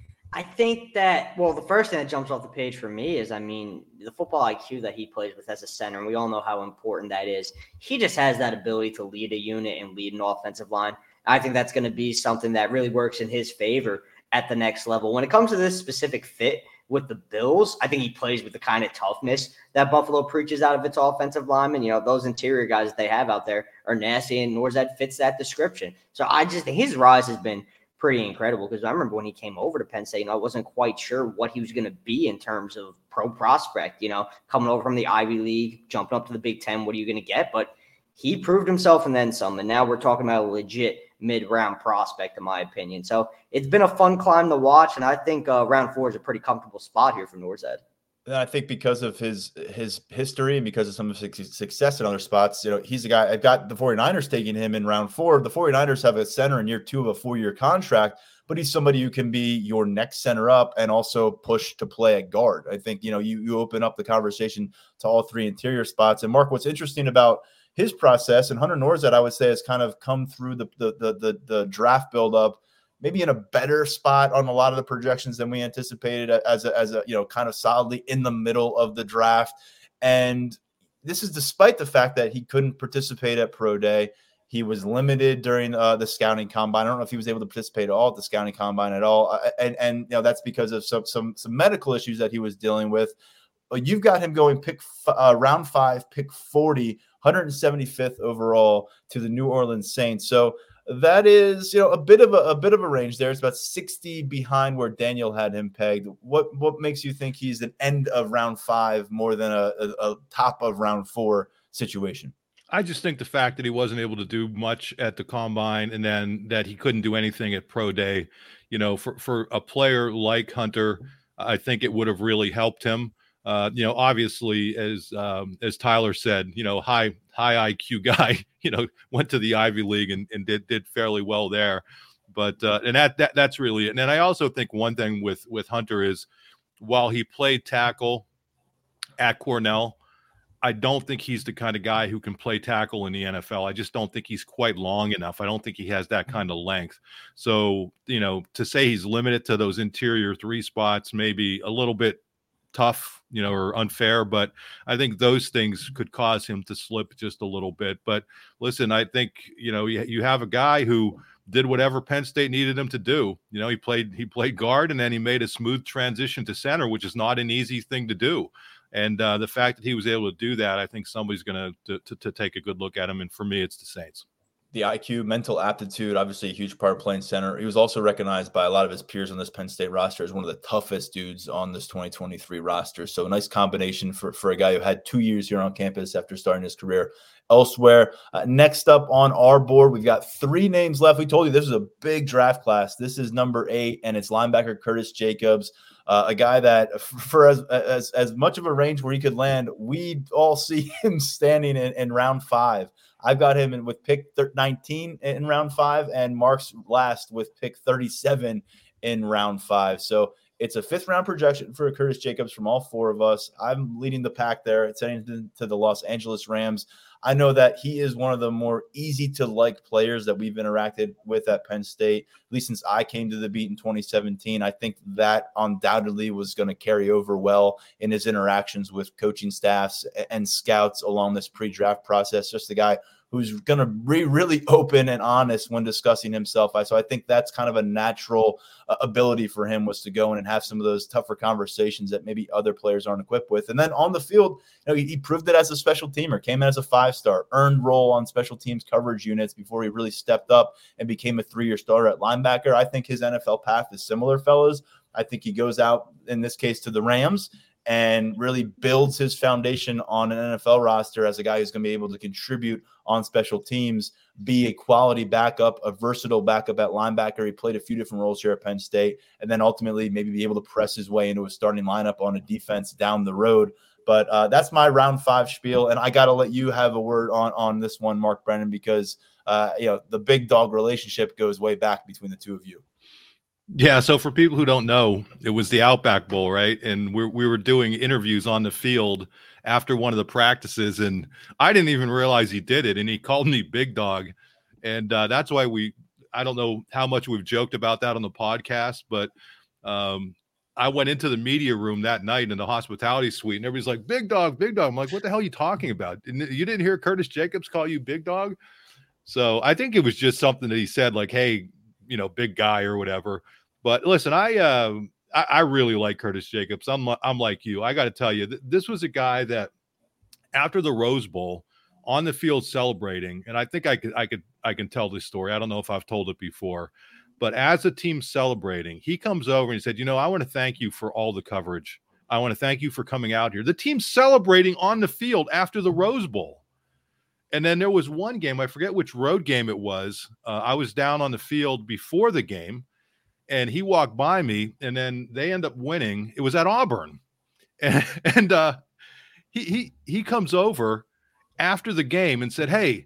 I think that, well, the first thing that jumps off the page for me is, I mean, the football I Q that he plays with as a center, and we all know how important that is. He just has that ability to lead a unit and lead an offensive line. I think that's going to be something that really works in his favor at the next level. When it comes to this specific fit with the Bills, I think he plays with the kind of toughness that Buffalo preaches out of its offensive linemen. You know, those interior guys that they have out there are nasty, and Nourzad fits that description. So I just think his rise has been pretty incredible, because I remember when he came over to Penn State, you know, I wasn't quite sure what he was going to be in terms of pro prospect, you know, coming over from the Ivy League, jumping up to the Big Ten, what are you going to get? But he proved himself and then some, and now we're talking about a legit mid-round prospect, in my opinion. So it's been a fun climb to watch, and I think uh, round four is a pretty comfortable spot here for Norsed. And I think because of his his history and because of some of his success in other spots, you know, he's a guy. I've got the 49ers taking him in round four. The 49ers have a center in year two of a four-year contract, but he's somebody who can be your next center up and also push to play at guard. I think, you know, you you open up the conversation to all three interior spots. And Mark, what's interesting about his process, and Hunter Norsed, I would say, has kind of come through the the the the, the draft buildup maybe in a better spot on a lot of the projections than we anticipated, as a, as a, you know, kind of solidly in the middle of the draft. And this is despite the fact that he couldn't participate at Pro Day. He was limited during uh, the scouting combine. I don't know if he was able to participate at all at the scouting combine at all. Uh, and, and, you know, that's because of some, some, some medical issues that he was dealing with. But you've got him going pick uh, round five, pick forty, one hundred seventy-fifth overall to the New Orleans Saints. So that is, you know, a bit of a, a bit of a range there. It's about sixty behind where Daniel had him pegged. What what makes you think he's an end of round five more than a, a, a top of round four situation? I just think the fact that he wasn't able to do much at the combine, and then that he couldn't do anything at Pro Day, you know, for, for a player like Hunter, I think it would have really helped him. Uh, you know, obviously, as um, as Tyler said, you know, high high I Q guy, you know, went to the Ivy League and, and did did fairly well there. But uh, and that, that that's really it. And then I also think one thing with with Hunter is, while he played tackle at Cornell, I don't think he's the kind of guy who can play tackle in the N F L. I just don't think he's quite long enough. I don't think he has that kind of length. So, you know, to say he's limited to those interior three spots, maybe a little bit tough, you know, or unfair, but I think those things could cause him to slip just a little bit. But listen, I think, you know, you, you have a guy who did whatever Penn State needed him to do. You know, he played, he played guard, and then he made a smooth transition to center, which is not an easy thing to do. And uh, the fact that he was able to do that, I think somebody's going to, to to take a good look at him. And for me, it's the Saints. The I Q, mental aptitude, obviously a huge part of playing center. He was also recognized by a lot of his peers on this Penn State roster as one of the toughest dudes on this twenty twenty-three roster. So a nice combination for, for a guy who had two years here on campus after starting his career elsewhere. Uh, next up on our board, we've got three names left. We told you this is a big draft class. This is number eight, and it's linebacker Curtis Jacobs, uh, a guy that for as, as, as much of a range where he could land, we all see him standing in, in round five. I've got him in with pick nineteen in round five, and Mark's last with pick thirty-seven in round five. So it's a fifth round projection for Curtis Jacobs from all four of us. I'm leading the pack there. It's heading to, to the Los Angeles Rams. I know that he is one of the more easy to like players that we've interacted with at Penn State, at least since I came to the beat in twenty seventeen. I think that undoubtedly was going to carry over well in his interactions with coaching staffs and scouts along this pre-draft process. Just a guy who's going to be really open and honest when discussing himself. So I think that's kind of a natural uh, ability for him, was to go in and have some of those tougher conversations that maybe other players aren't equipped with. And then on the field, you know, he, he proved it as a special teamer, came in as a five-star, earned role on special teams coverage units before he really stepped up and became a three-year starter at linebacker. I think his N F L path is similar, fellas. I think he goes out, in this case, to the Rams and really builds his foundation on an N F L roster as a guy who's going to be able to contribute on special teams, be a quality backup, a versatile backup at linebacker. He played a few different roles here at Penn State, and then ultimately maybe be able to press his way into a starting lineup on a defense down the road. But uh, that's my round five spiel, and I got to let you have a word on, on this one, Mark Brennan, because uh, you know, the big dog relationship goes way back between the two of you. Yeah, so for people who don't know, it was the Outback Bowl, right? And we we were doing interviews on the field after one of the practices, and I didn't even realize he did it, and he called me Big Dog. And uh, that's why we – I don't know how much we've joked about that on the podcast, but um, I went into the media room that night in the hospitality suite, and everybody's like, Big Dog, Big Dog. I'm like, what the hell are you talking about? You didn't hear Curtis Jacobs call you Big Dog? So I think it was just something that he said, like, hey, you know, big guy or whatever. But listen, I, uh, I I really like Curtis Jacobs. I'm I'm like you. I got to tell you, th- this was a guy that after the Rose Bowl, on the field celebrating, and I think I could I could I can tell this story. I don't know if I've told it before, But as the team's celebrating, he comes over and he said, you know, I want to thank you for all the coverage. I want to thank you for coming out here. The team's celebrating on the field after the Rose Bowl. And then there was one game, I forget which road game it was. Uh, I was down on the field before the game, and he walked by me, and then they end up winning. It was at Auburn. And, and uh, he, he, he comes over after the game and said, hey,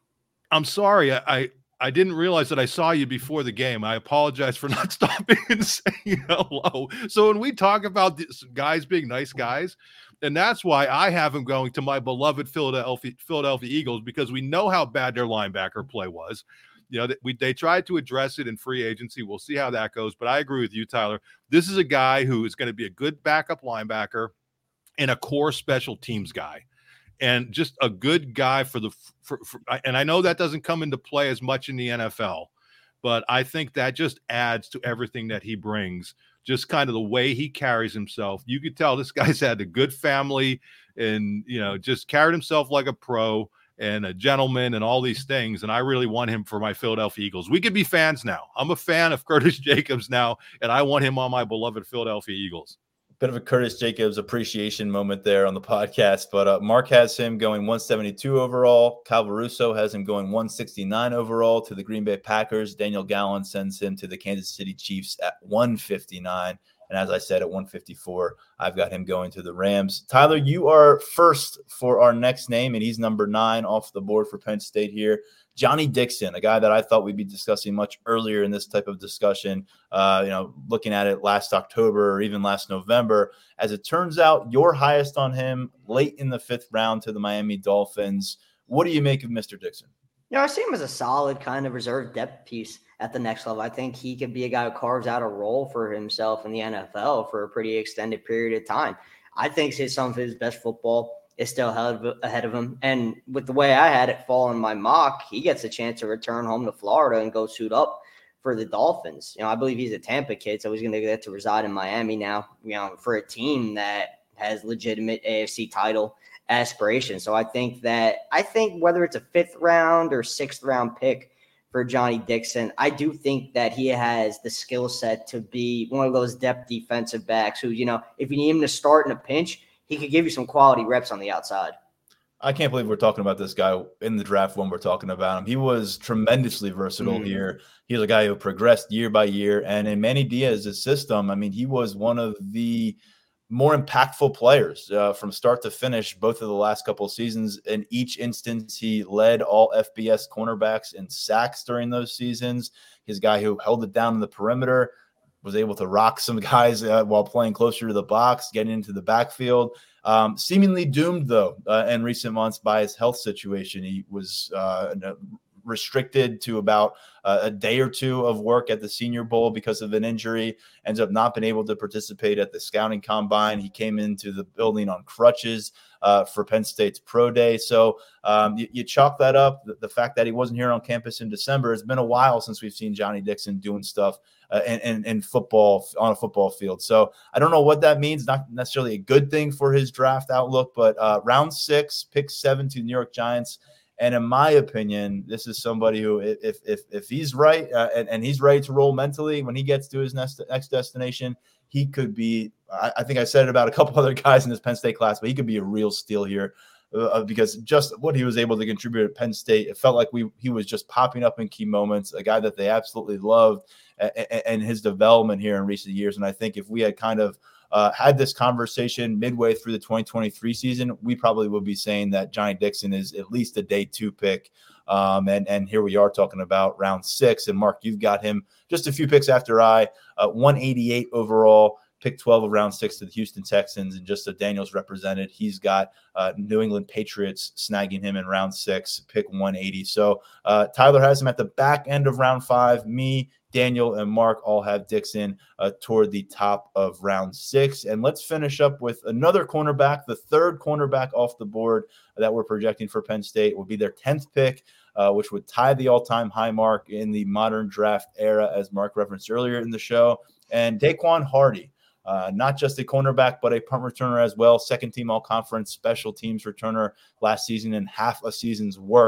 I'm sorry. I, I I didn't realize that I saw you before the game. I apologize for not stopping and saying hello. So when we talk about this, guys being nice guys, and that's why I have him going to my beloved Philadelphia Philadelphia Eagles, because we know how bad their linebacker play was. You know, we, they tried to address it in free agency. We'll see how that goes. But I agree with you, Tyler. This is a guy who is going to be a good backup linebacker and a core special teams guy. And just a good guy for the for, for, and I know that doesn't come into play as much in the N F L, but I think that just adds to everything that he brings. Just kind of the way he carries himself. You could tell this guy's had a good family, and you know, just carried himself like a pro and a gentleman and all these things. And I really want him for my Philadelphia Eagles. We could be fans now. I'm a fan of Curtis Jacobs now, and I want him on my beloved Philadelphia Eagles. Bit of a Curtis Jacobs appreciation moment there on the podcast, but uh, Mark has him going one seventy-two overall. Cal Russo has him going one sixty-nine overall to the Green Bay Packers. Daniel Gallen sends him to the Kansas City Chiefs at one fifty-nine. And as I said, at one fifty-four, I've got him going to the Rams. Tyler, you are first for our next name, and he's number nine off the board for Penn State here. Johnny Dixon, a guy that I thought we'd be discussing much earlier in this type of discussion, uh, you know, looking at it last October or even last November. As it turns out, you're highest on him late in the fifth round to the Miami Dolphins. What do you make of Mister Dixon? You know, I see him as a solid kind of reserve depth piece at the next level. I think he could be a guy who carves out a role for himself in the N F L for a pretty extended period of time. I think his, some of his best football is still ahead of, ahead of him. And with the way I had it fall in my mock, he gets a chance to return home to Florida and go suit up for the Dolphins. You know, I believe he's a Tampa kid, so he's going to get to reside in Miami now, you know, for a team that has legitimate A F C title aspirations. So I think that, I think whether it's a fifth round or sixth round pick for Johnny Dixon, I do think that he has the skill set to be one of those depth defensive backs who, you know, if you need him to start in a pinch, he could give you some quality reps on the outside. I can't believe we're talking about this guy in the draft when we're talking about him. He was tremendously versatile mm. here. He was a guy who progressed year by year. And in Manny Diaz's system, I mean, he was one of the more impactful players uh, from start to finish, both of the last couple of seasons. In each instance, he led all F B S cornerbacks in sacks during those seasons. He's a guy who held it down in the perimeter, was able to rock some guys uh, while playing closer to the box, getting into the backfield. Um, seemingly doomed, though, uh, in recent months by his health situation. He was uh, restricted to about uh, a day or two of work at the Senior Bowl because of an injury, ends up not being able to participate at the scouting combine. He came into the building on crutches uh, for Penn State's pro day. So um, you, you chalk that up. The, the fact that he wasn't here on campus in December, it's been a while since we've seen Johnny Dixon doing stuff uh, in, in, in football, on a football field. So I don't know what that means. Not necessarily a good thing for his draft outlook, but uh, round six, pick seven to the New York Giants. And in my opinion, this is somebody who, if if if he's right uh, and, and he's ready to roll mentally when he gets to his next next destination, he could be. I, I think I said it about a couple other guys in this Penn State class, but he could be a real steal here uh, because just what he was able to contribute at Penn State, it felt like we he was just popping up in key moments. A guy that they absolutely loved, and, and his development here in recent years. And I think if we had kind of Uh, had this conversation midway through the twenty twenty-three season, we probably would be saying that Johnny Dixon is at least a day two pick. Um, and, and here we are talking about round six. And Mark, you've got him just a few picks after I, uh, one eighty-eight overall, pick twelve of round six to the Houston Texans. And just so Daniel's represented, he's got uh, New England Patriots snagging him in round six, pick one eighty. So uh, Tyler has him at the back end of round five. Me, Daniel, and Mark all have Dixon uh, toward the top of round six. And let's finish up with another cornerback, the third cornerback off the board that we're projecting for Penn State will be their tenth pick, uh, which would tie the all-time high mark in the modern draft era, as Mark referenced earlier in the show. And Daquan Hardy, uh, not just a cornerback, but a punt returner as well, second-team all-conference special teams returner last season and half a season's work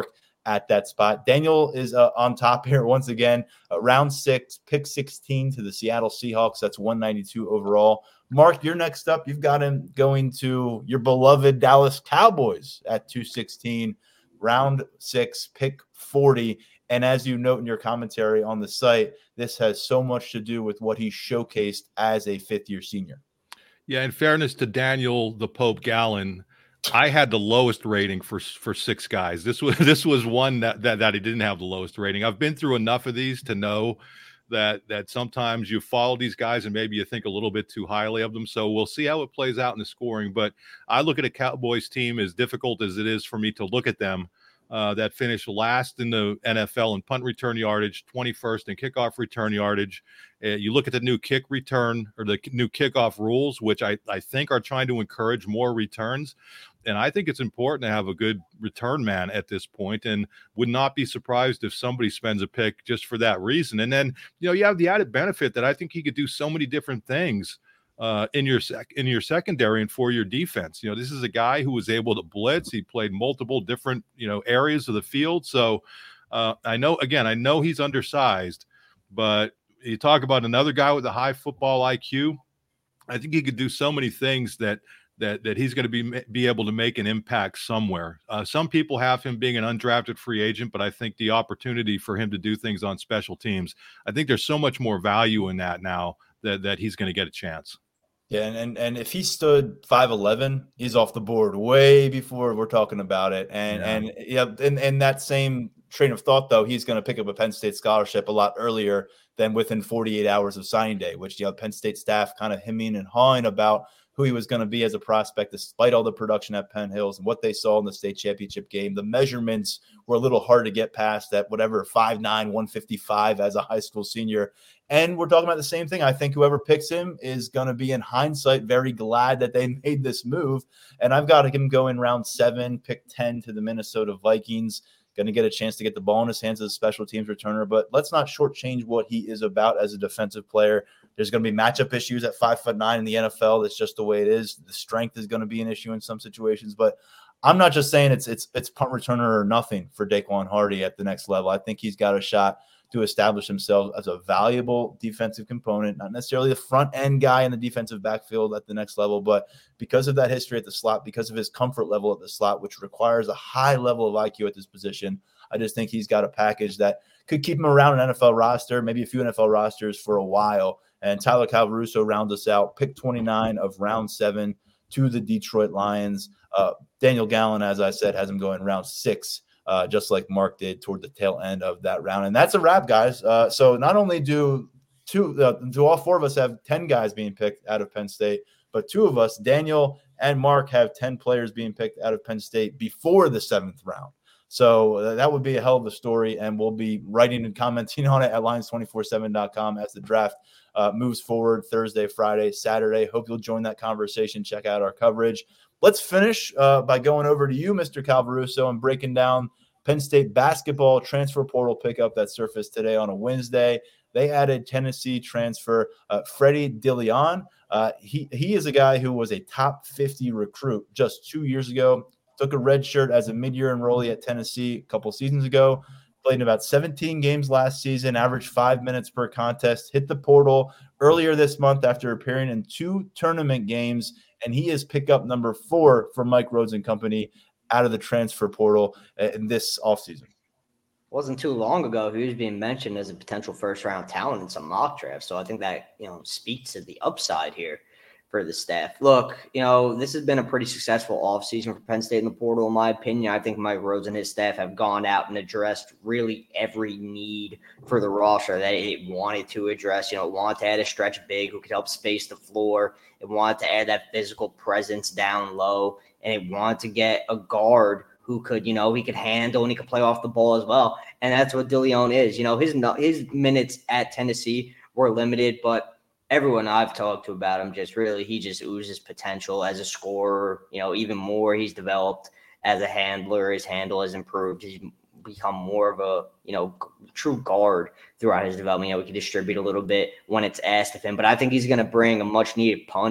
at that spot. Daniel is uh, on top here once again, uh, round six, pick sixteen to the Seattle Seahawks. That's one ninety-two overall. Mark, you're next up. You've got him going to your beloved Dallas Cowboys at two sixteen, round six, pick forty. And as you note in your commentary on the site, this has so much to do with what he showcased as a fifth-year senior. Yeah, in fairness to Daniel the Pope Gallen, I had the lowest rating for for six guys. This was this was one that, that that he didn't have the lowest rating. I've been through enough of these to know that that sometimes you follow these guys and maybe you think a little bit too highly of them. So we'll see how it plays out in the scoring. But I look at a Cowboys team, as difficult as it is for me to look at them, uh, that finished last in the N F L in punt return yardage, twenty-first in kickoff return yardage. Uh, you look at the new kick return or the new kickoff rules, which I, I think are trying to encourage more returns. And I think it's important to have a good return man at this point, and would not be surprised if somebody spends a pick just for that reason. And then, you know, you have the added benefit that I think he could do so many different things uh, in your sec in your secondary and for your defense. You know, this is a guy who was able to blitz. He played multiple different, you know, areas of the field. So uh, I know, again, I know he's undersized, but you talk about another guy with a high football I Q. I think he could do so many things that that that he's going to be be able to make an impact somewhere. Uh, some people have him being an undrafted free agent, but I think the opportunity for him to do things on special teams, I think there's so much more value in that now that that he's going to get a chance. Yeah, and, and and if he stood five eleven, he's off the board way before we're talking about it. And yeah. and yeah, in, in that same train of thought, though, he's going to pick up a Penn State scholarship a lot earlier than within forty-eight hours of signing day, which, you know, Penn State staff kind of hemming and hawing about who he was going to be as a prospect, despite all the production at Penn Hills and what they saw in the state championship game. The measurements were a little hard to get past at whatever, five nine, one fifty-five as a high school senior. And we're talking about the same thing. I think whoever picks him is going to be, in hindsight, very glad that they made this move. And I've got him going round seven, pick ten to the Minnesota Vikings. Going to get a chance to get the ball in his hands as a special teams returner. But let's not shortchange what he is about as a defensive player. There's going to be matchup issues at five foot nine in the N F L. That's just the way it is. The strength is going to be an issue in some situations. But I'm not just saying it's it's it's punt returner or nothing for Daquan Hardy at the next level. I think he's got a shot to establish himself as a valuable defensive component, not necessarily the front end guy in the defensive backfield at the next level, but because of that history at the slot, because of his comfort level at the slot, which requires a high level of I Q at this position, I just think he's got a package that could keep him around an N F L roster, maybe a few N F L rosters for a while. And Tyler Calvaruso rounds us out, pick twenty-nine of round seven to the Detroit Lions. Uh, Daniel Gallen, as I said, has him going round six. Uh, just like Mark did toward the tail end of that round. And that's a wrap, guys. Uh, so not only do two, uh, do all four of us have ten guys being picked out of Penn State, but two of us, Daniel and Mark, have ten players being picked out of Penn State before the seventh round. So uh, that would be a hell of a story, and we'll be writing and commenting on it at lions two forty-seven dot com as the draft uh, moves forward Thursday, Friday, Saturday. Hope you'll join that conversation. Check out our coverage. Let's finish uh, by going over to you, Mister Calvaruso, and breaking down Penn State basketball transfer portal pickup that surfaced today on a Wednesday. They added Tennessee transfer uh, Freddie Dilion. Uh, he, he is a guy who was a top fifty recruit just two years ago. Took a red shirt as a mid-year enrollee at Tennessee a couple seasons ago. Played in about seventeen games last season, averaged five minutes per contest, hit the portal earlier this month after appearing in two tournament games, and he is pickup number four for Mike Rhodes and company out of the transfer portal in this offseason. Wasn't too long ago he was being mentioned as a potential first-round talent in some mock drafts, so I think that, you know, speaks to the upside here for the staff. Look, you know, this has been a pretty successful offseason for Penn State in the portal, in my opinion. I think Mike Rhodes and his staff have gone out and addressed really every need for the roster that it wanted to address. You know, it wanted to add a stretch big who could help space the floor. It wanted to add that physical presence down low, and it wanted to get a guard who could, you know, he could handle and he could play off the ball as well. And that's what Dilion is. You know, his his minutes at Tennessee were limited, but everyone I've talked to about him just really, he just oozes potential as a scorer. You know, even more he's developed as a handler. His handle has improved. He's become more of a, you know, true guard throughout his development. You know, he can distribute a little bit when it's asked of him, but I think he's going to bring a much needed punch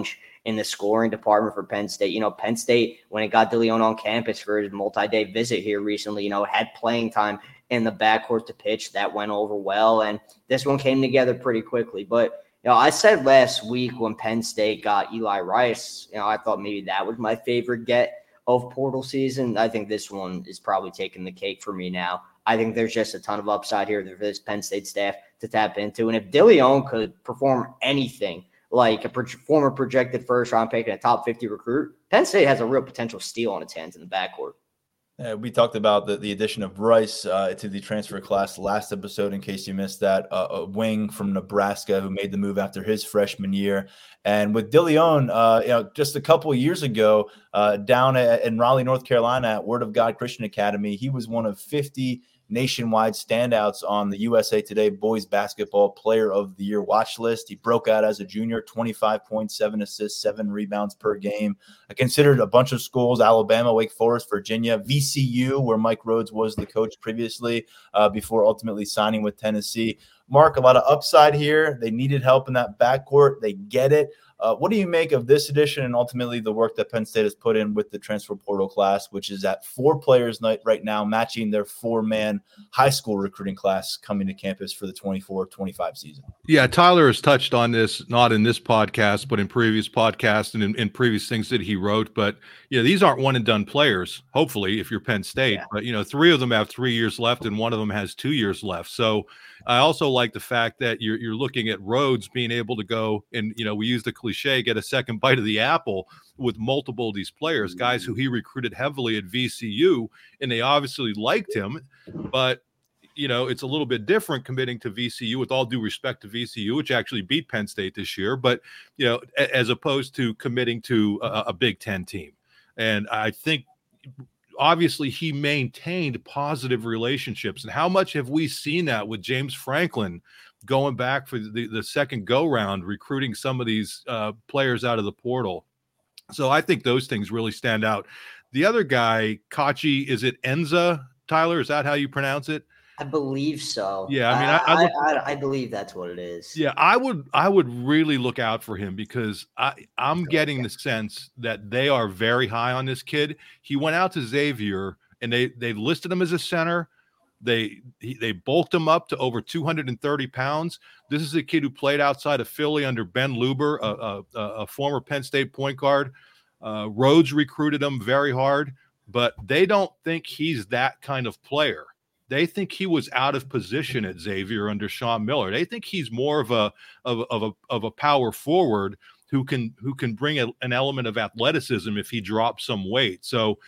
in the scoring department for Penn State. You know, Penn State, when it got DeLeon on campus for his multi-day visit here recently, you know, had playing time in the backcourt to pitch. That went over well, and this one came together pretty quickly. But, you know, I said last week when Penn State got Eli Rice, you know, I thought maybe that was my favorite get of portal season. I think this one is probably taking the cake for me now. I think there's just a ton of upside here for this Penn State staff to tap into. And if DeLeon could perform anything like a pro- former projected first-round pick and a top fifty recruit, Penn State has a real potential steal on its hands in the backcourt. Uh, we talked about the, the addition of Rice uh, to the transfer class last episode, in case you missed that. Uh, a wing from Nebraska who made the move after his freshman year. And with DeLeon, uh, you know, just a couple of years ago, uh, down at, in Raleigh, North Carolina at Word of God Christian Academy, he was one of fifty nationwide standouts on the U S A Today Boys Basketball Player of the Year watch list. He broke out as a junior, twenty-five point seven assists, seven rebounds per game. I considered a bunch of schools: Alabama, Wake Forest, Virginia, V C U, where Mike Rhodes was the coach previously, uh, before ultimately signing with Tennessee. Mark, a lot of upside here. They needed help in that backcourt. They get it. Uh, what do you make of this edition and ultimately the work that Penn State has put in with the transfer portal class, which is at four players right now, matching their four-man high school recruiting class coming to campus for the twenty-four twenty-five season? Yeah, Tyler has touched on this, not in this podcast, but in previous podcasts and in, in previous things that he wrote. But, you know, these aren't one-and-done players, hopefully, if you're Penn State. Yeah. But, you know, three of them have three years left and one of them has two years left. So I also like the fact that you're, you're looking at Rhodes being able to go and, you know, we use the cliche, get a second bite of the apple with multiple of these players, guys who he recruited heavily at V C U, and they obviously liked him. But, you know, it's a little bit different committing to V C U, with all due respect to V C U, which actually beat Penn State this year, but, you know, as opposed to committing to a, a Big Ten team. And I think obviously he maintained positive relationships. And how much have we seen that with James Franklin going back for the, the second go round, recruiting some of these uh, players out of the portal? So I think those things really stand out. The other guy, Kachi, is it Enza, Tyler? Is that how you pronounce it? I believe so. Yeah, I mean, I, I, I, look, I, I believe that's what it is. Yeah, I would, I would really look out for him, because I, I'm getting the sense that they are very high on this kid. He went out to Xavier, and they they listed him as a center. They he, they bulked him up to over two hundred thirty pounds. This is a kid who played outside of Philly under Ben Luber, a, a, a former Penn State point guard. Uh, Rhodes recruited him very hard, but they don't think he's that kind of player. They think he was out of position at Xavier under Sean Miller. They think he's more of a of, of a of a power forward who can who can bring a, an element of athleticism if he drops some weight. So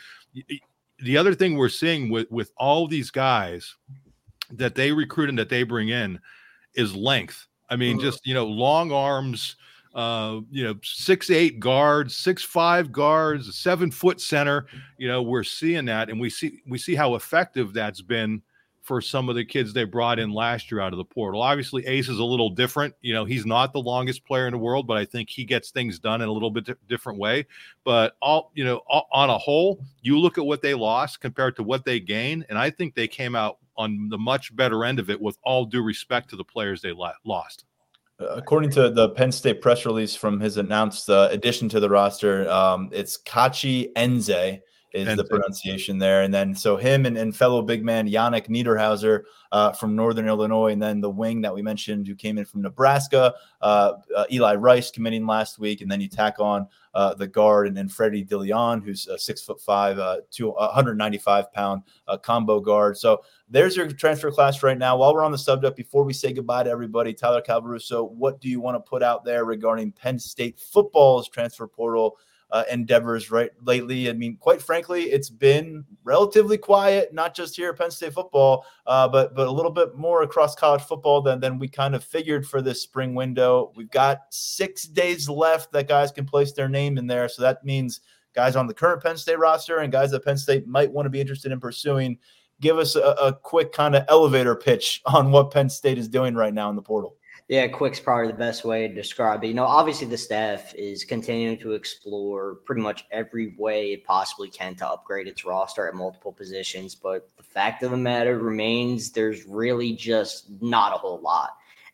the other thing we're seeing with with all these guys that they recruit and that they bring in is length. I mean, just, you know, long arms, uh, you know, six, eight guards, six, five guards, a seven foot center. You know, we're seeing that, and we see, we see how effective that's been for some of the kids they brought in last year out of the portal. Obviously Ace is a little different. You know, he's not the longest player in the world, but I think he gets things done in a little bit di- different way. But all, you know, all, on a whole, you look at what they lost compared to what they gained, and I think they came out on the much better end of it, with all due respect to the players they la- lost. According to the Penn State press release from his announced uh, addition to the roster, um, it's Kachi Enze is Enze. The pronunciation there. And then so him and, and fellow big man Yannick Niederhauser uh, from Northern Illinois, and then the wing that we mentioned who came in from Nebraska, uh, uh, Eli Rice committing last week, and then you tack on uh, the guard and then Freddie DeLeon, who's a six foot five, uh, two, one hundred ninety-five pound uh, combo guard. So there's your transfer class right now. While we're on the subject, before we say goodbye to everybody, Tyler Calvaruso, what do you want to put out there regarding Penn State football's transfer portal uh, endeavors right lately? I mean, quite frankly, it's been relatively quiet, not just here at Penn State football, uh, but but a little bit more across college football than, than we kind of figured for this spring window. We've got six days left that guys can place their name in there. So that means guys on the current Penn State roster and guys that Penn State might want to be interested in pursuing. Give us a, a quick kind of elevator pitch on what Penn State is doing right now in the portal. Yeah, quick's probably the best way to describe it. You know, obviously the staff is continuing to explore pretty much every way it possibly can to upgrade its roster at multiple positions. But the fact of the matter remains, there's really just not a whole lot.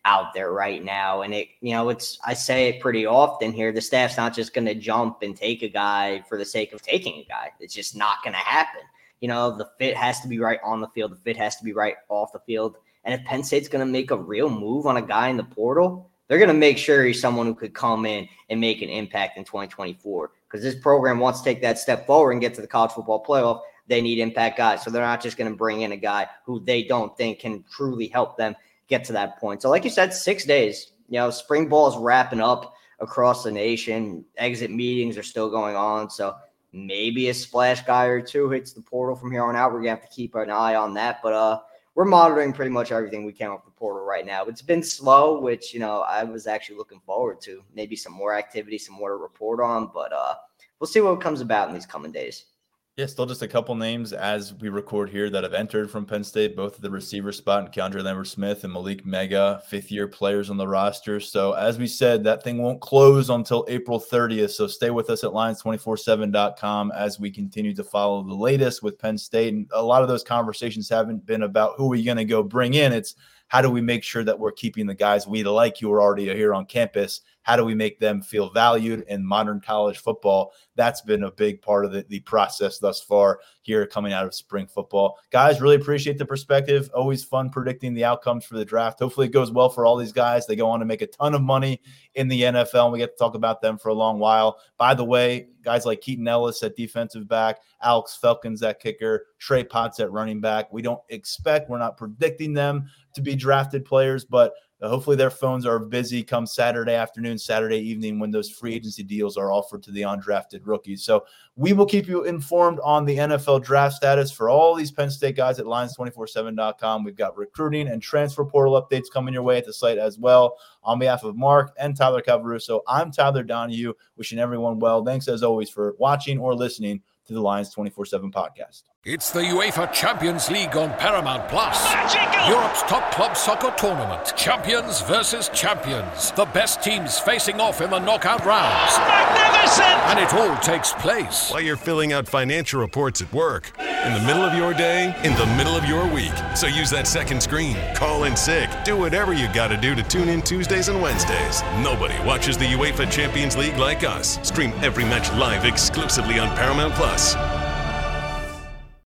out there right now. And it, you know, it's, I say it pretty often here. The staff's not just going to jump and take a guy for the sake of taking a guy. It's just not going to happen. You know, the fit has to be right on the field. The fit has to be right off the field. And if Penn State's going to make a real move on a guy in the portal, they're going to make sure he's someone who could come in and make an impact in twenty twenty-four. Because this program wants to take that step forward and get to the college football playoff. They need impact guys. So they're not just going to bring in a guy who they don't think can truly help them get to that point. So like you said, six days, you know, spring ball is wrapping up across the nation. Exit meetings are still going on. So maybe a splash guy or two hits the portal from here on out. We're going to have to keep an eye on that. But uh, we're monitoring pretty much everything we can off the portal right now. It's been slow, which, you know, I was actually looking forward to. Maybe some more activity, some more to report on. But uh, we'll see what comes about in these coming days. Yeah, still just a couple names as we record here that have entered from Penn State, both at the receiver spot, and Keandre Lambert-Smith and Malik Mega, fifth-year players on the roster. So as we said, that thing won't close until April thirtieth. So stay with us at Lions two forty-seven dot com as we continue to follow the latest with Penn State. And a lot of those conversations haven't been about who are you going to go bring in. It's how do we make sure that we're keeping the guys we like who are already here on campus? How do we make them feel valued in modern college football? That's been a big part of the, the process thus far here coming out of spring football. Guys, really appreciate the perspective. Always fun predicting the outcomes for the draft. Hopefully it goes well for all these guys. They go on to make a ton of money in the N F L, and we get to talk about them for a long while. By the way, guys like Keaton Ellis at defensive back, Alex Felkins at kicker, Trey Potts at running back. We don't expect, we're not predicting them to be drafted players, but hopefully their phones are busy come Saturday afternoon, Saturday evening when those free agency deals are offered to the undrafted rookies. So we will keep you informed on the N F L draft status for all these Penn State guys at Lions two forty-seven dot com. We've got recruiting and transfer portal updates coming your way at the site as well. On behalf of Mark and Tyler Calvaruso, I'm Tyler Donahue, wishing everyone well. Thanks as always for watching or listening to the Lions two forty-seven podcast. It's the UEFA Champions League on Paramount Plus. Magical! Europe's top club soccer tournament. Champions versus champions. The best teams facing off in the knockout rounds. Magnificent! And it all takes place while you're filling out financial reports at work. In the middle of your day, in the middle of your week. So use that second screen. Call in sick. Do whatever you got to do to tune in Tuesdays and Wednesdays. Nobody watches the UEFA Champions League like us. Stream every match live exclusively on Paramount Plus.